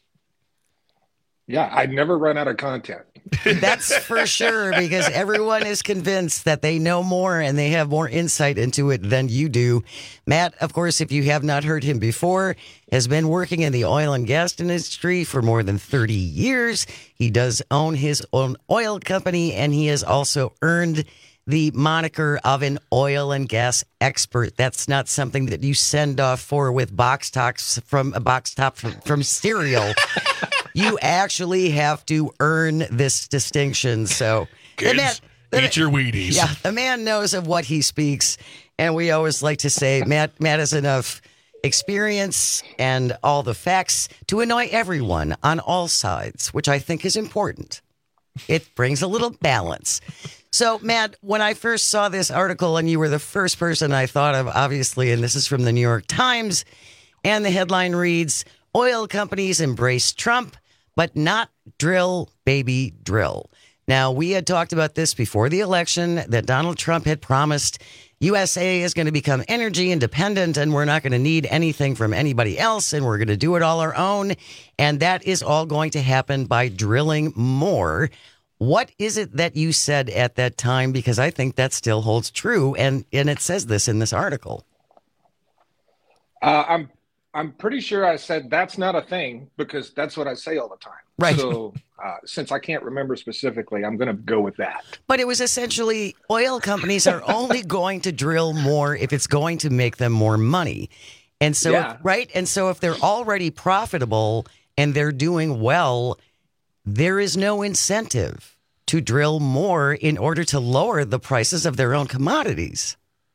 Yeah, I'd never run out of content.
That's for sure, because everyone is convinced that they know more and they have more insight into it than you do. Matt, of course, if you have not heard him before, has been working in the oil and gas industry for more than thirty years. He does own his own oil company, and he has also earned the moniker of an oil and gas expert. That's not something that you send off for with box tops from a box top from, from cereal. You actually have to earn this distinction. So,
Kids,
the man, the,
eat your Wheaties.
Yeah, the man knows of what he speaks, and we always like to say Matt. Matt has enough experience and all the facts to annoy everyone on all sides, which I think is important. It brings a little balance. So, Matt, when I first saw this article, and you were the first person I thought of, obviously, and this is from the New York Times, and the headline reads, oil companies embrace Trump, but not drill, baby, drill. Now, we had talked about this before the election, that Donald Trump had promised U S A is going to become energy independent, and we're not going to need anything from anybody else, and we're going to do it all our own. And that is all going to happen by drilling more. What is it that you said at that time? Because I think that still holds true, and, and it says this in this article.
Uh, I'm I'm pretty sure I said that's not a thing, because that's what I say all the time.
Right.
So uh, since I can't remember specifically, I'm going to go with that.
But it was essentially oil companies are only going to drill more if it's going to make them more money. And so,
Yeah.
right? And so if they're already profitable and they're doing well, there is no incentive to drill more in order to lower the prices of their own commodities.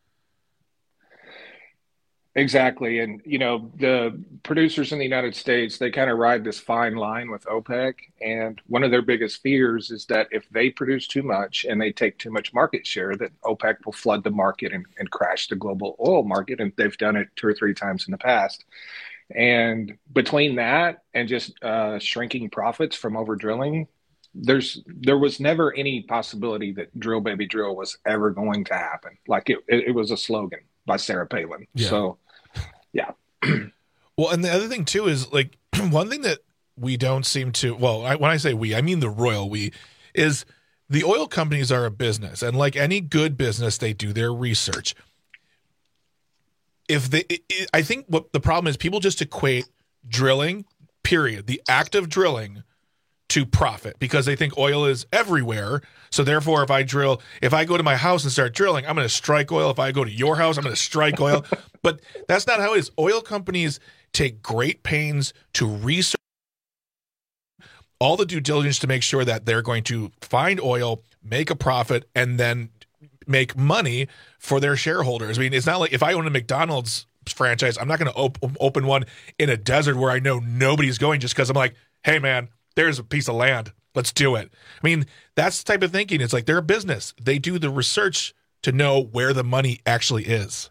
Exactly. And, you know, the producers in the United States, they kind of ride this fine line with OPEC. And one of their biggest fears is that if they produce too much and they take too much market share, that OPEC will flood the market and, and crash the global oil market. And they've done it two or three times in the past. And between that and just uh, shrinking profits from over drilling, there's there was never any possibility that drill, baby, drill was ever going to happen. Like it, it, it was a slogan by Sarah Palin.
Yeah.
So, yeah.
Well, and the other thing too is like one thing that we don't seem to, well, I, when I say we, I mean the royal we, is the oil companies are a business, and like any good business, they do their research. If they, it, it, I think what the problem is, people just equate drilling, period, the act of drilling, to profit, because they think oil is everywhere. So therefore, if I drill, if I go to my house and start drilling, I'm going to strike oil. If I go to your house, I'm going to strike oil. But that's not how it is. Oil companies take great pains to research all the due diligence to make sure that they're going to find oil, make a profit, and then make money for their shareholders. I mean, it's not like if I own a McDonald's franchise, I'm not going to op- open one in a desert where I know nobody's going just because I'm like, hey, man, there's a piece of land. Let's do it. I mean, that's the type of thinking. It's like they're a business. They do the research to know where the money actually is.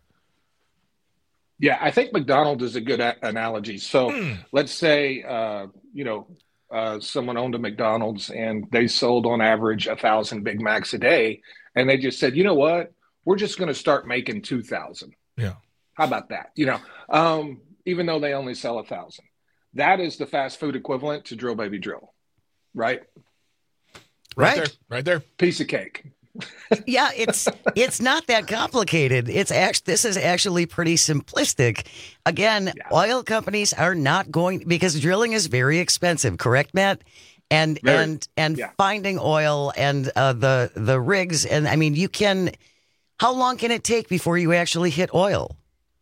Yeah, I think McDonald's is a good a- analogy. So mm. let's say, uh, you know, uh, someone owned a McDonald's and they sold on average a thousand Big Macs a day. And they just said, you know what, we're just going to start making two thousand.
Yeah.
How about that? You know, um, even though they only sell a thousand, that is the fast food equivalent to Drill Baby Drill, right?
Right,
Right.
there, right there.
Piece of cake.
Yeah, it's it's not that complicated. It's actually this is actually pretty simplistic. Again, yeah. oil companies are not going because drilling is very expensive, correct, Matt? And very, and and yeah. finding oil and uh, the the rigs and I mean, you can. How long can it take before you actually hit oil?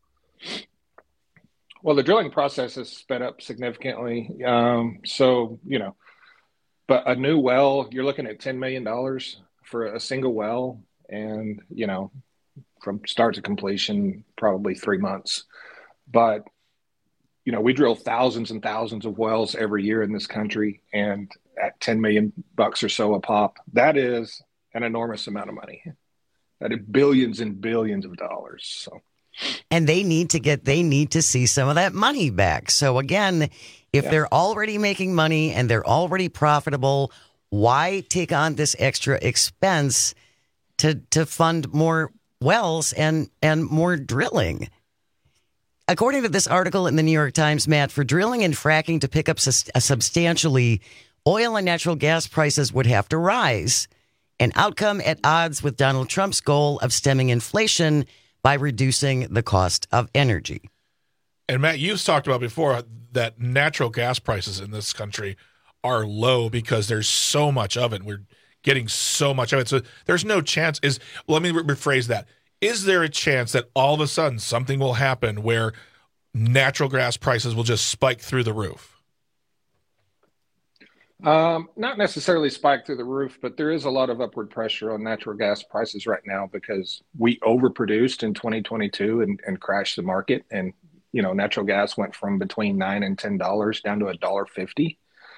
Well, the drilling process is sped up significantly. Um, so you know, but a new well, you're looking at ten million dollars. For a single well, and you know, from start to completion, probably three months. But you know, we drill thousands and thousands of wells every year in this country, and at ten million bucks or so a pop, that is an enormous amount of money. That is billions and billions of dollars. So,
and they need to get, they need to see some of that money back. So again, if yeah. they're already making money and they're already profitable, why take on this extra expense to to fund more wells and, and more drilling? According to this article in the New York Times, Matt, for drilling and fracking to pick up sus- substantially, oil and natural gas prices would have to rise, an outcome at odds with Donald Trump's goal of stemming inflation by reducing the cost of energy.
And Matt, you've talked about before that natural gas prices in this country are low because there's so much of it. We're getting so much of it. So there's no chance is, well, let me rephrase that. Is there a chance that all of a sudden something will happen where natural gas prices will just spike through the roof?
Um, not necessarily spike through the roof, but there is a lot of upward pressure on natural gas prices right now because we overproduced in twenty twenty-two and, and crashed the market. And, you know, natural gas went from between nine and ten dollars down to a dollar fifty.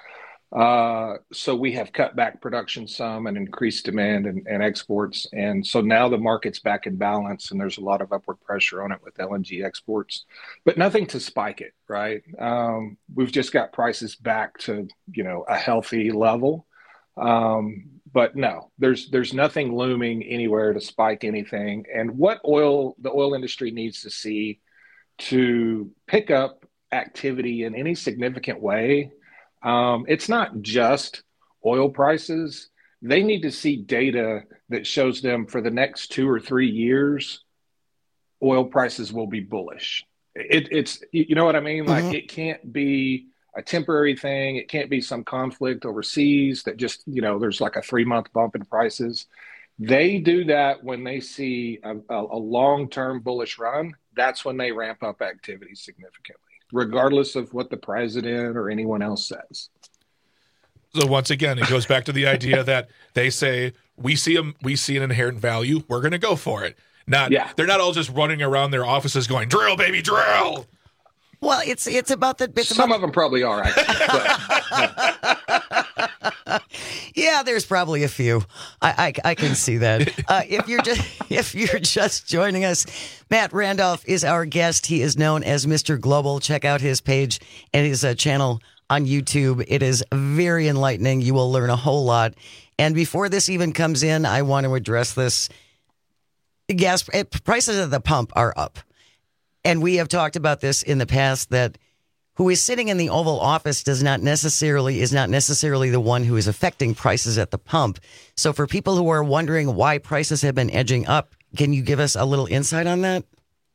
Uh, so we have cut back production some and increased demand and, and exports. And so now the market's back in balance and there's a lot of upward pressure on it with L N G exports, but nothing to spike it, right? Um, we've just got prices back to, you know, a healthy level. Um, but no, there's, there's nothing looming anywhere to spike anything. And what oil, the oil industry needs to see to pick up activity in any significant way, Um, it's not just oil prices. They need to see data that shows them for the next two or three years, oil prices will be bullish. It, it's, you know what I mean? Like mm-hmm. It can't be a temporary thing. It can't be some conflict overseas that just, you know, there's like a three month bump in prices. They do that when they see a, a, a long-term bullish run. That's when they ramp up activity significantly, regardless of what the president or anyone else says.
So once again, it goes back to the idea that they say we see a, we see an inherent value, we're going to go for it. Not yeah. They're not all just running around their offices going drill, baby, drill.
Well, it's it's about the it's
some
about,
of them probably are. Actually,
yeah, there's probably a few. I I, I can see that. Uh, if you're just if you're just joining us, Matt Randolph is our guest. He is known as Mister Global. Check out his page and his uh, channel on YouTube. It is very enlightening. You will learn a whole lot. And before this even comes in, I want to address this. Gas prices at the pump are up. And we have talked about this in the past, that who is sitting in the Oval Office does not necessarily is not necessarily the one who is affecting prices at the pump. So for people who are wondering why prices have been edging up, can you give us a little insight on that?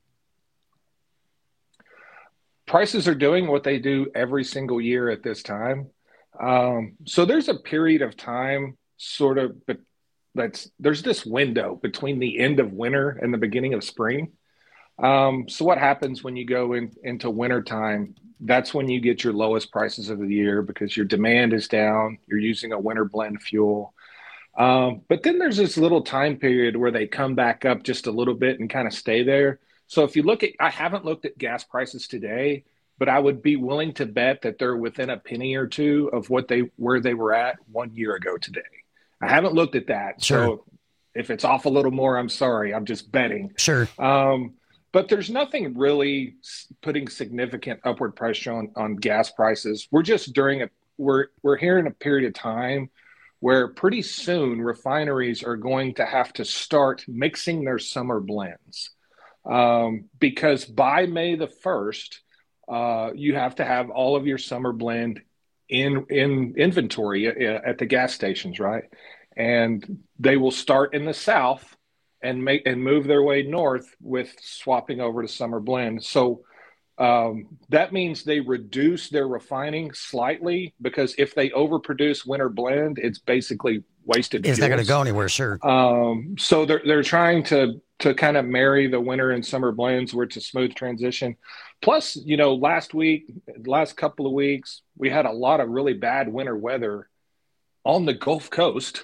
Prices are doing what they do every single year at this time. Um, so there's a period of time sort of, but that's there's this window between the end of winter and the beginning of spring. Um, so what happens when you go in, into wintertime? That's when you get your lowest prices of the year because your demand is down. You're using a winter blend fuel. Um, but then there's this little time period where they come back up just a little bit and kind of stay there. So if you look at, I haven't looked at gas prices today, but I would be willing to bet that they're within a penny or two of what they, where they were at one year ago today. I haven't looked at that.
Sure.
So If it's off a little more, I'm sorry. I'm just betting.
Sure.
Um, but there's nothing really putting significant upward pressure on, on gas prices. We're just during a we're we're here in a period of time where pretty soon refineries are going to have to start mixing their summer blends. Um, because by May the first, uh, you have to have all of your summer blend in in inventory at, at the gas stations, right? And they will start in the South and make and move their way north with swapping over to summer blend. So um, that means they reduce their refining slightly, because if they overproduce winter blend, it's basically wasted.
It's
fuels.
not going to go anywhere, sure.
Um, so they're they're trying to to kind of marry the winter and summer blends where it's a smooth transition. Plus, you know, last week, last couple of weeks, we had a lot of really bad winter weather on the Gulf Coast.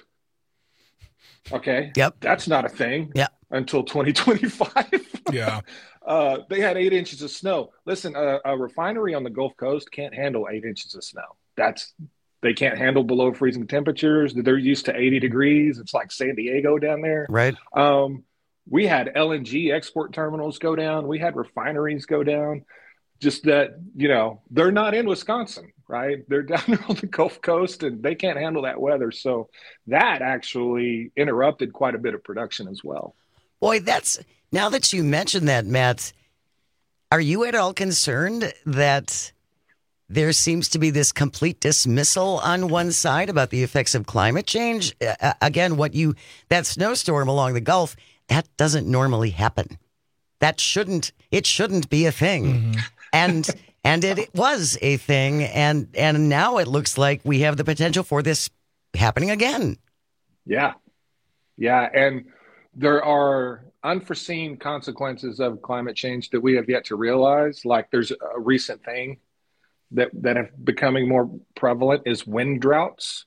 Okay.
Yep.
That's not a thing.
Yeah.
Until twenty twenty-five.
Yeah.
Uh, they had eight inches of snow. Listen, a, a refinery on the Gulf Coast can't handle eight inches of snow. That's they can't handle below freezing temperatures. They're used to eighty degrees. It's like San Diego down there.
Right.
Um, we had L N G export terminals go down. We had refineries go down. Just that, you know, they're not in Wisconsin, right? They're down there on the Gulf Coast, and they can't handle that weather. So that actually interrupted quite a bit of production as well.
Boy, that's now that you mentioned that, Matt, are you at all concerned that there seems to be this complete dismissal on one side about the effects of climate change? Uh, again, what you that snowstorm along the Gulf, that doesn't normally happen. That shouldn't it shouldn't be a thing. Mm-hmm. And and it, it was a thing, and and now it looks like we have the potential for this happening again.
Yeah. Yeah, and there are unforeseen consequences of climate change that we have yet to realize. Like there's a recent thing that that are becoming more prevalent is wind droughts,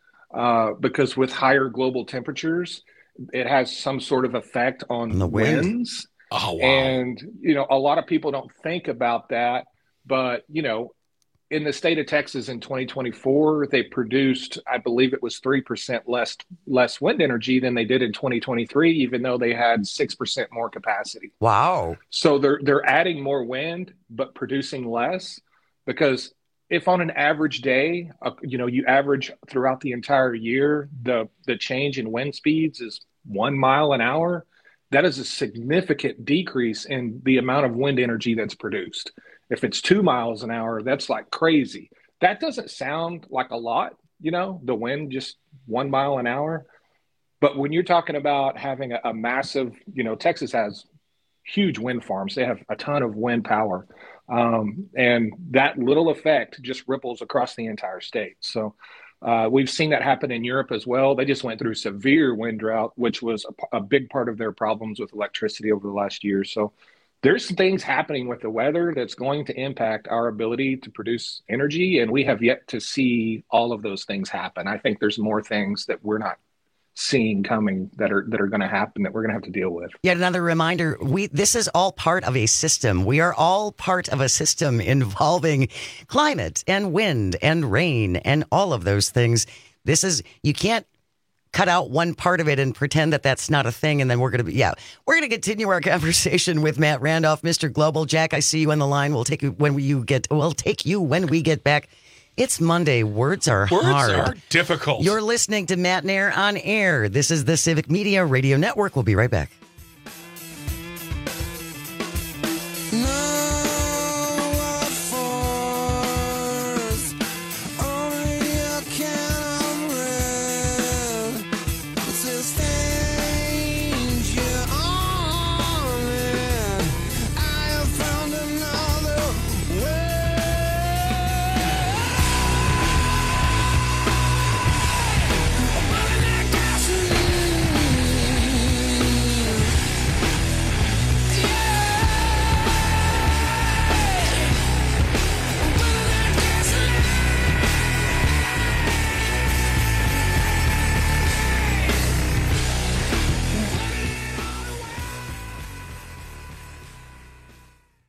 uh, because with higher global temperatures, it has some sort of effect on
the wind.
winds.
Oh, wow.
And, you know, a lot of people don't think about that. But, you know, in the state of Texas in twenty twenty-four, they produced, I believe it was three percent less less wind energy than they did in twenty twenty-three, even though they had six percent more capacity.
Wow.
So they're they're adding more wind, but producing less, because if on an average day, uh, you know, you average throughout the entire year, the the change in wind speeds is one mile an hour. That is a significant decrease in the amount of wind energy that's produced. If it's two miles an hour, that's like crazy. That doesn't sound like a lot, you know, the wind just one mile an hour. But when you're talking about having a, a massive, you know, Texas has huge wind farms. They have a ton of wind power. Um, and that little effect just ripples across the entire state. So uh, we've seen that happen in Europe as well. They just went through severe wind drought, which was a, a big part of their problems with electricity over the last year. So there's things happening with the weather that's going to impact our ability to produce energy. And we have yet to see all of those things happen. I think there's more things that we're not seeing coming that are that are going to happen that we're going to have to deal with.
Yet another reminder, we this is all part of a system. We are all part of a system involving climate and wind and rain and all of those things. This is, you can't cut out one part of it and pretend that that's not a thing, and then we're going to be, yeah, we're going to continue our conversation with Matt Randolph, Mister Global. Jack, I see you on the line. We'll take you when you get, we'll take you when we get back. It's Monday. Words are
Words
hard.
are difficult.
You're listening to Matt Nair on Air. This is the Civic Media Radio Network. We'll be right back.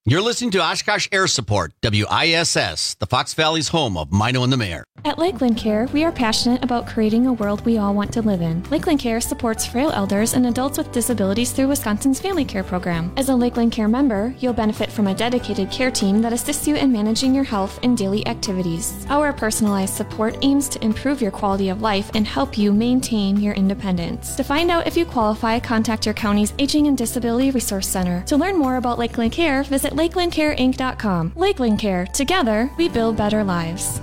You're listening to Oshkosh Air Support, W I S S, the Fox Valley's home of Mino and the Mayor.
At Lakeland Care, we are passionate about creating a world we all want to live in. Lakeland Care supports frail elders and adults with disabilities through Wisconsin's Family Care Program. As a Lakeland Care member, you'll benefit from a dedicated care team that assists you in managing your health and daily activities. Our personalized support aims to improve your quality of life and help you maintain your independence. To find out if you qualify, contact your county's Aging and Disability Resource Center. To learn more about Lakeland Care, visit lakeland care inc dot com. Lakeland Care. Together, we build better lives.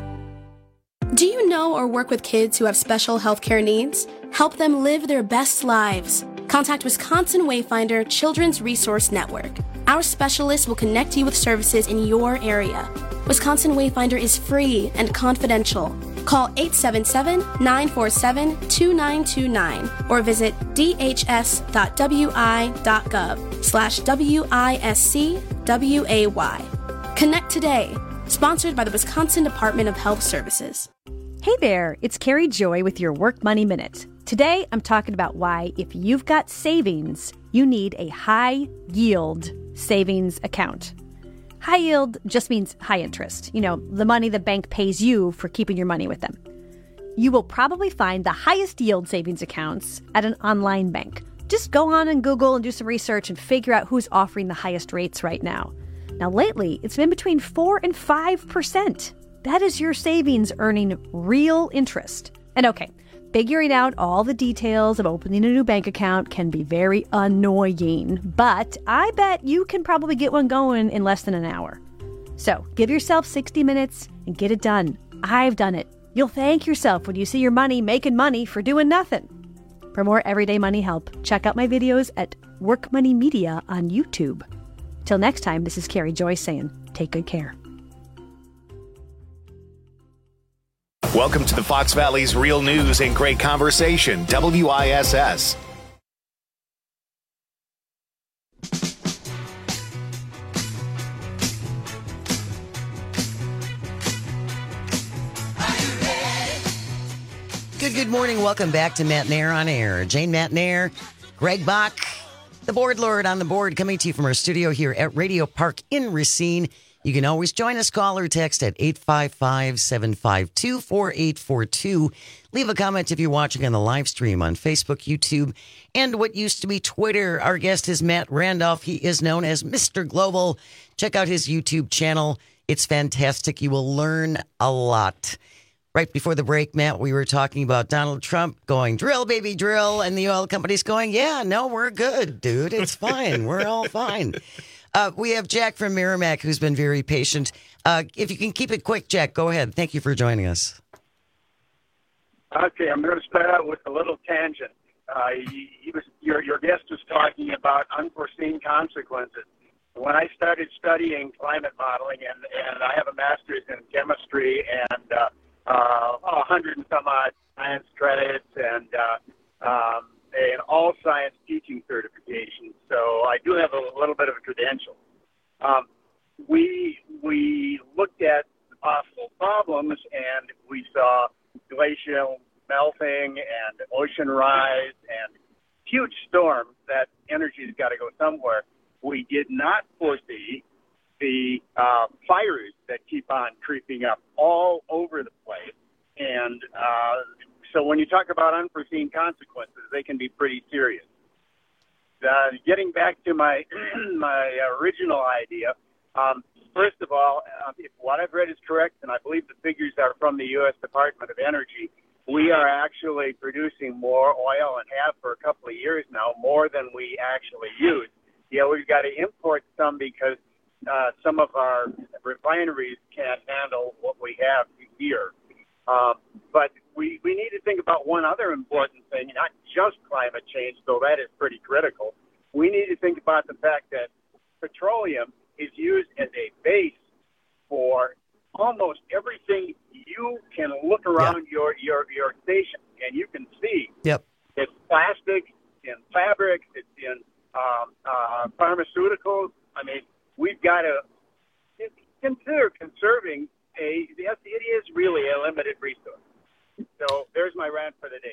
Do you know or work with kids who have special healthcare needs? Help them live their best lives. Contact Wisconsin Wayfinder Children's Resource Network. Our specialists will connect you with services in your area. Wisconsin Wayfinder is free and confidential. Call eight seven seven, nine four seven, two nine two nine or visit d h s dot w i dot gov slash W I S C W A Y. Connect today. Sponsored by the Wisconsin Department of Health Services.
Hey there, it's Carrie Joy with your Work Money Minute. Today, I'm talking about why, if you've got savings, you need a high-yield savings account. High yield just means high interest. You know, the money the bank pays you for keeping your money with them. You will probably find the highest yield savings accounts at an online bank. Just go on and Google and do some research and figure out who's offering the highest rates right now. Now, lately, it's been between four and five percent. That is your savings earning real interest. And okay, figuring out all the details of opening a new bank account can be very annoying, but I bet you can probably get one going in less than an hour. So give yourself sixty minutes and get it done. I've done it. You'll thank yourself when you see your money making money for doing nothing. For more everyday money help, check out my videos at Work Money Media on YouTube. Till next time, this is Carrie Joy saying, take good care.
Welcome to the Fox Valley's real news and great conversation, W I S S.
Good, good morning. Welcome back to Matt Nair on Air. Jane Matt Nair, Greg Bach, the board lord on the board, coming to you from our studio here at Radio Park in Racine. You can always join us, call or text at eight five five, seven five two, four eight four two. Leave a comment if you're watching on the live stream on Facebook, YouTube, and what used to be Twitter. Our guest is Matt Randolph. He is known as Mister Global. Check out his YouTube channel. It's fantastic. You will learn a lot. Right before the break, Matt, we were talking about Donald Trump going, drill, baby, drill, and the oil company's going, yeah, no, we're good, dude. It's fine. We're all fine. Uh, we have Jack from Merrimack, who's been very patient. Uh, if you can keep it quick, Jack, go ahead. Thank you for joining us.
Okay, I'm going to start out with a little tangent. Uh, he, he was your your guest was talking about unforeseen consequences. When I started studying climate modeling, and, and I have a master's in chemistry and uh, uh, a hundred and some odd science credits and uh, um, and all science teaching certifications, so I do have a little bit of a credential. Um, we we looked at the possible problems, and we saw glacial melting and ocean rise and huge storms. That energy's got to go somewhere. We did not foresee the uh, fires that keep on creeping up all over the place, and uh, so when you talk about unforeseen consequences, they can be pretty serious. Uh, getting back to my my original idea, um, first of all, uh, if what I've read is correct, and I believe the figures are from the U S Department of Energy, we are actually producing more oil and have for a couple of years now, more than we actually use. Yeah, we've got to import some because uh, some of our refineries can't handle what we have here. Um, but we, we need to think about one other important thing, not just climate change, though that is pretty critical. We need to think about the fact that petroleum is used as a base for almost everything you can look around yeah. your, your, your station, and you can see
yep.
it's plastics, in fabrics, it's in um, uh, pharmaceuticals. I mean, we've got to consider conserving a, yes, it is really a limited resource. So there's my rant for the day. Thanks.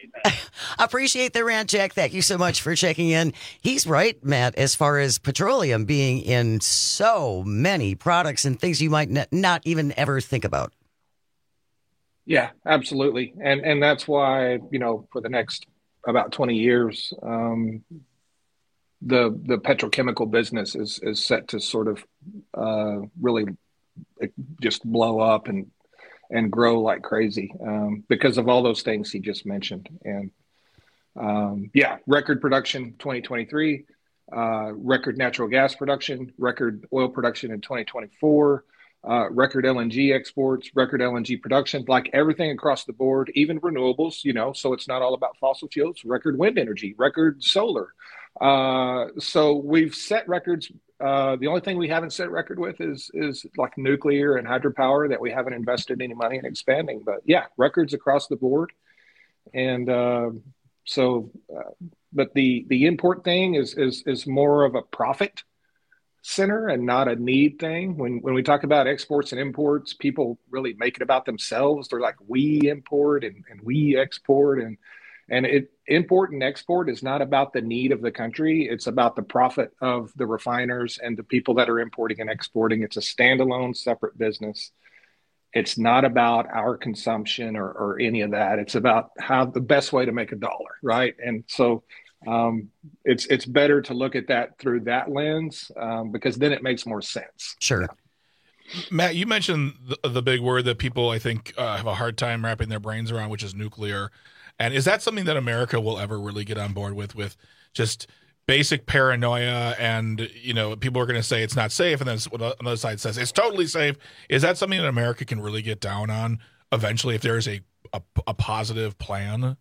Appreciate the rant check. Thank you so much for checking in. He's right, Matt, as far as petroleum being in so many products and things you might n- not even ever think about.
Yeah, absolutely. And and that's why, you know, for the next about twenty years, um, the the petrochemical business is, is set to sort of uh, really just blow up and and grow like crazy um, because of all those things he just mentioned. And um, yeah, record production twenty twenty-three, uh, record natural gas production, record oil production in twenty twenty-four, uh, record L N G exports, record L N G production, like everything across the board, even renewables, you know, so it's not all about fossil fuels, record wind energy, record solar. Uh, so we've set records. Uh, the only thing we haven't set record with is is like nuclear and hydropower that we haven't invested any money in expanding. But yeah, records across the board. And uh, so, uh, but the the import thing is is is more of a profit center and not a need thing. When when we talk about exports and imports, people really make it about themselves. They're like, we import and, and we export, and and it import and export is not about the need of the country. It's about the profit of the refiners and the people that are importing and exporting. It's a standalone, separate business. It's not about our consumption or, or any of that. It's about how the best way to make a dollar, right? And so um, it's it's better to look at that through that lens um, because then it makes more sense.
Sure.
Yeah.
Matt, you mentioned the, the big word that people, I think, uh, have a hard time wrapping their brains around, which is nuclear. And is that something that America will ever really get on board with, with just basic paranoia and, you know, people are going to say it's not safe, and then another side says it's totally safe. Is that something that America can really get down on eventually if there is a, a, a positive plan?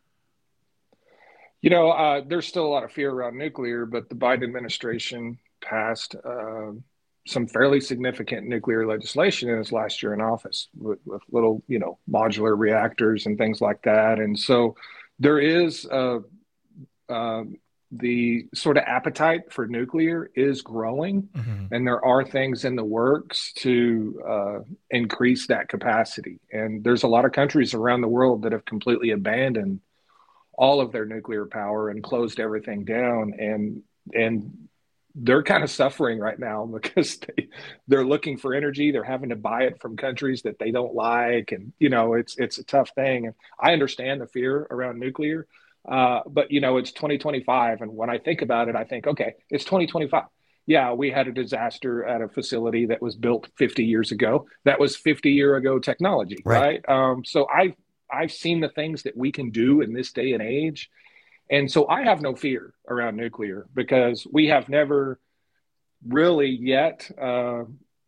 You know, uh, there's still a lot of fear around nuclear, but the Biden administration passed uh, some fairly significant nuclear legislation in his last year in office with, with little, you know, modular reactors and things like that. And so there is uh, uh, the sort of appetite for nuclear is growing, mm-hmm. and there are things in the works to uh, increase that capacity. And there's a lot of countries around the world that have completely abandoned all of their nuclear power and closed everything down. And, and they're kind of suffering right now because they, they're looking for energy. They're having to buy it from countries that they don't like. And, you know, it's, it's a tough thing. And I understand the fear around nuclear, uh, but, you know, it's twenty twenty-five. And when I think about it, I think, okay, it's twenty twenty-five. Yeah, we had a disaster at a facility that was built fifty years ago. That was fifty year ago technology, right? right? Um, so I've, I've seen the things that we can do in this day and age. And so I have no fear around nuclear because we have never really yet uh,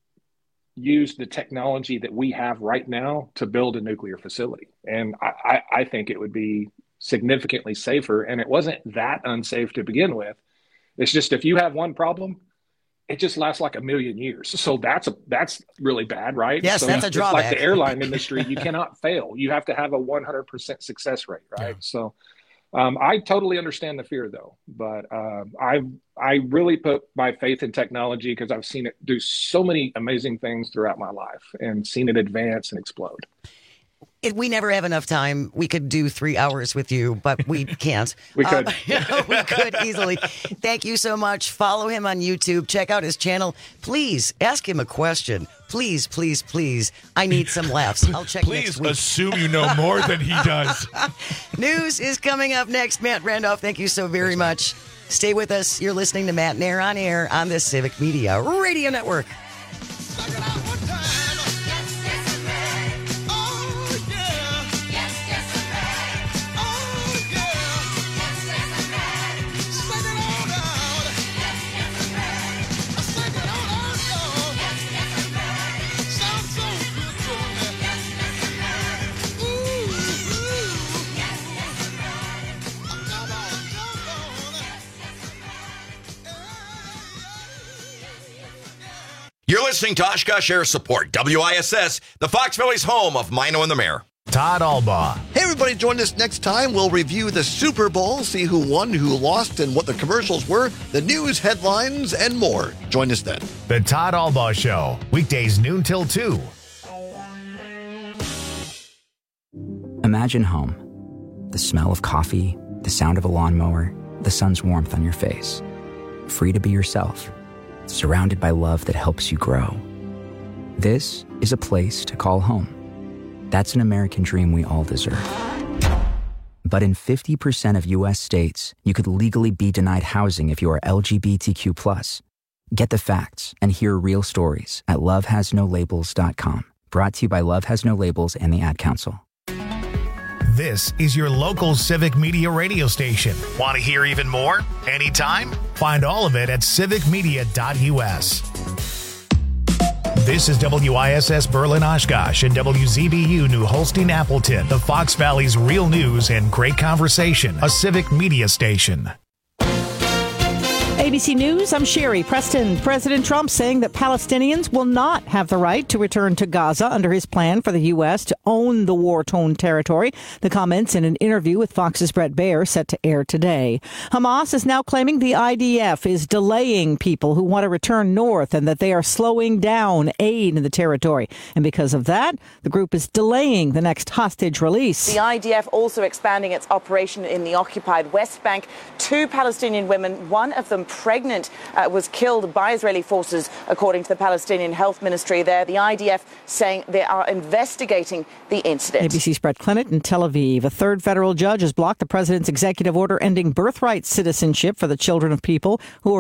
used the technology that we have right now to build a nuclear facility. And I, I, I think it would be significantly safer. And it wasn't that unsafe to begin with. It's just if you have one problem, it just lasts like a million years. So that's a, that's really bad, right?
Yes,
so
that's a drawback.
It's like the airline industry. You cannot fail. You have to have a one hundred percent success rate, right? Yeah. So um, I totally understand the fear, though. But uh, I I really put my faith in technology because I've seen it do so many amazing things throughout my life and seen it advance and explode.
It, we never have enough time. We could do three hours with you, but we can't.
we could.
Um, we could easily. Thank you so much. Follow him on YouTube. Check out his channel. Please ask him a question. Please, please, please. I need some laughs. I'll check
Please
next week.
assume you know more than he does.
News is coming up next. Matt Randolph, thank you so very much. Stay with us. You're listening to Matt Nair on air on the Civic Media Radio Network.
You're listening to Oshkosh Air Support, W I S S, the Fox Valley's home of Mino and the Mayor.
Todd Albaugh.
Hey, everybody, join us next time. We'll review the Super Bowl, see who won, who lost, and what the commercials were, the news headlines, and more. Join us then.
The Todd Albaugh Show, weekdays noon till two.
Imagine home. The smell of coffee, the sound of a lawnmower, the sun's warmth on your face. Free to be yourself, surrounded by love that helps you grow. This is a place to call home. That's an American dream we all deserve. But in fifty percent of U S states, you could legally be denied housing if you are L G B T Q plus. Get the facts and hear real stories at love has no labels dot com. Brought to you by Love Has No Labels and the Ad Council.
This is your local Civic Media radio station. Want to hear even more? Anytime? Find all of it at civic media dot U S. This is W I S S Berlin Oshkosh and W Z B U New Holstein Appleton, the Fox Valley's real news and great conversation, a Civic Media station.
A B C News, I'm Sherry Preston. President Trump saying that Palestinians will not have the right to return to Gaza under his plan for the U S to own the war-torn territory. The comments in an interview with Fox's Brett Baer set to air today. Hamas is now claiming the I D F is delaying people who want to return north and that they are slowing down aid in the territory. And because of that, the group is delaying the next hostage release.
The I D F also expanding its operation in the occupied West Bank. Two Palestinian women, one of them pregnant, uh, was killed by Israeli forces, according to the Palestinian Health Ministry there. The I D F saying they are investigating the incident.
A B C's Brett Clennett in Tel Aviv. A third federal judge has blocked the president's executive order ending birthright citizenship for the children of people who are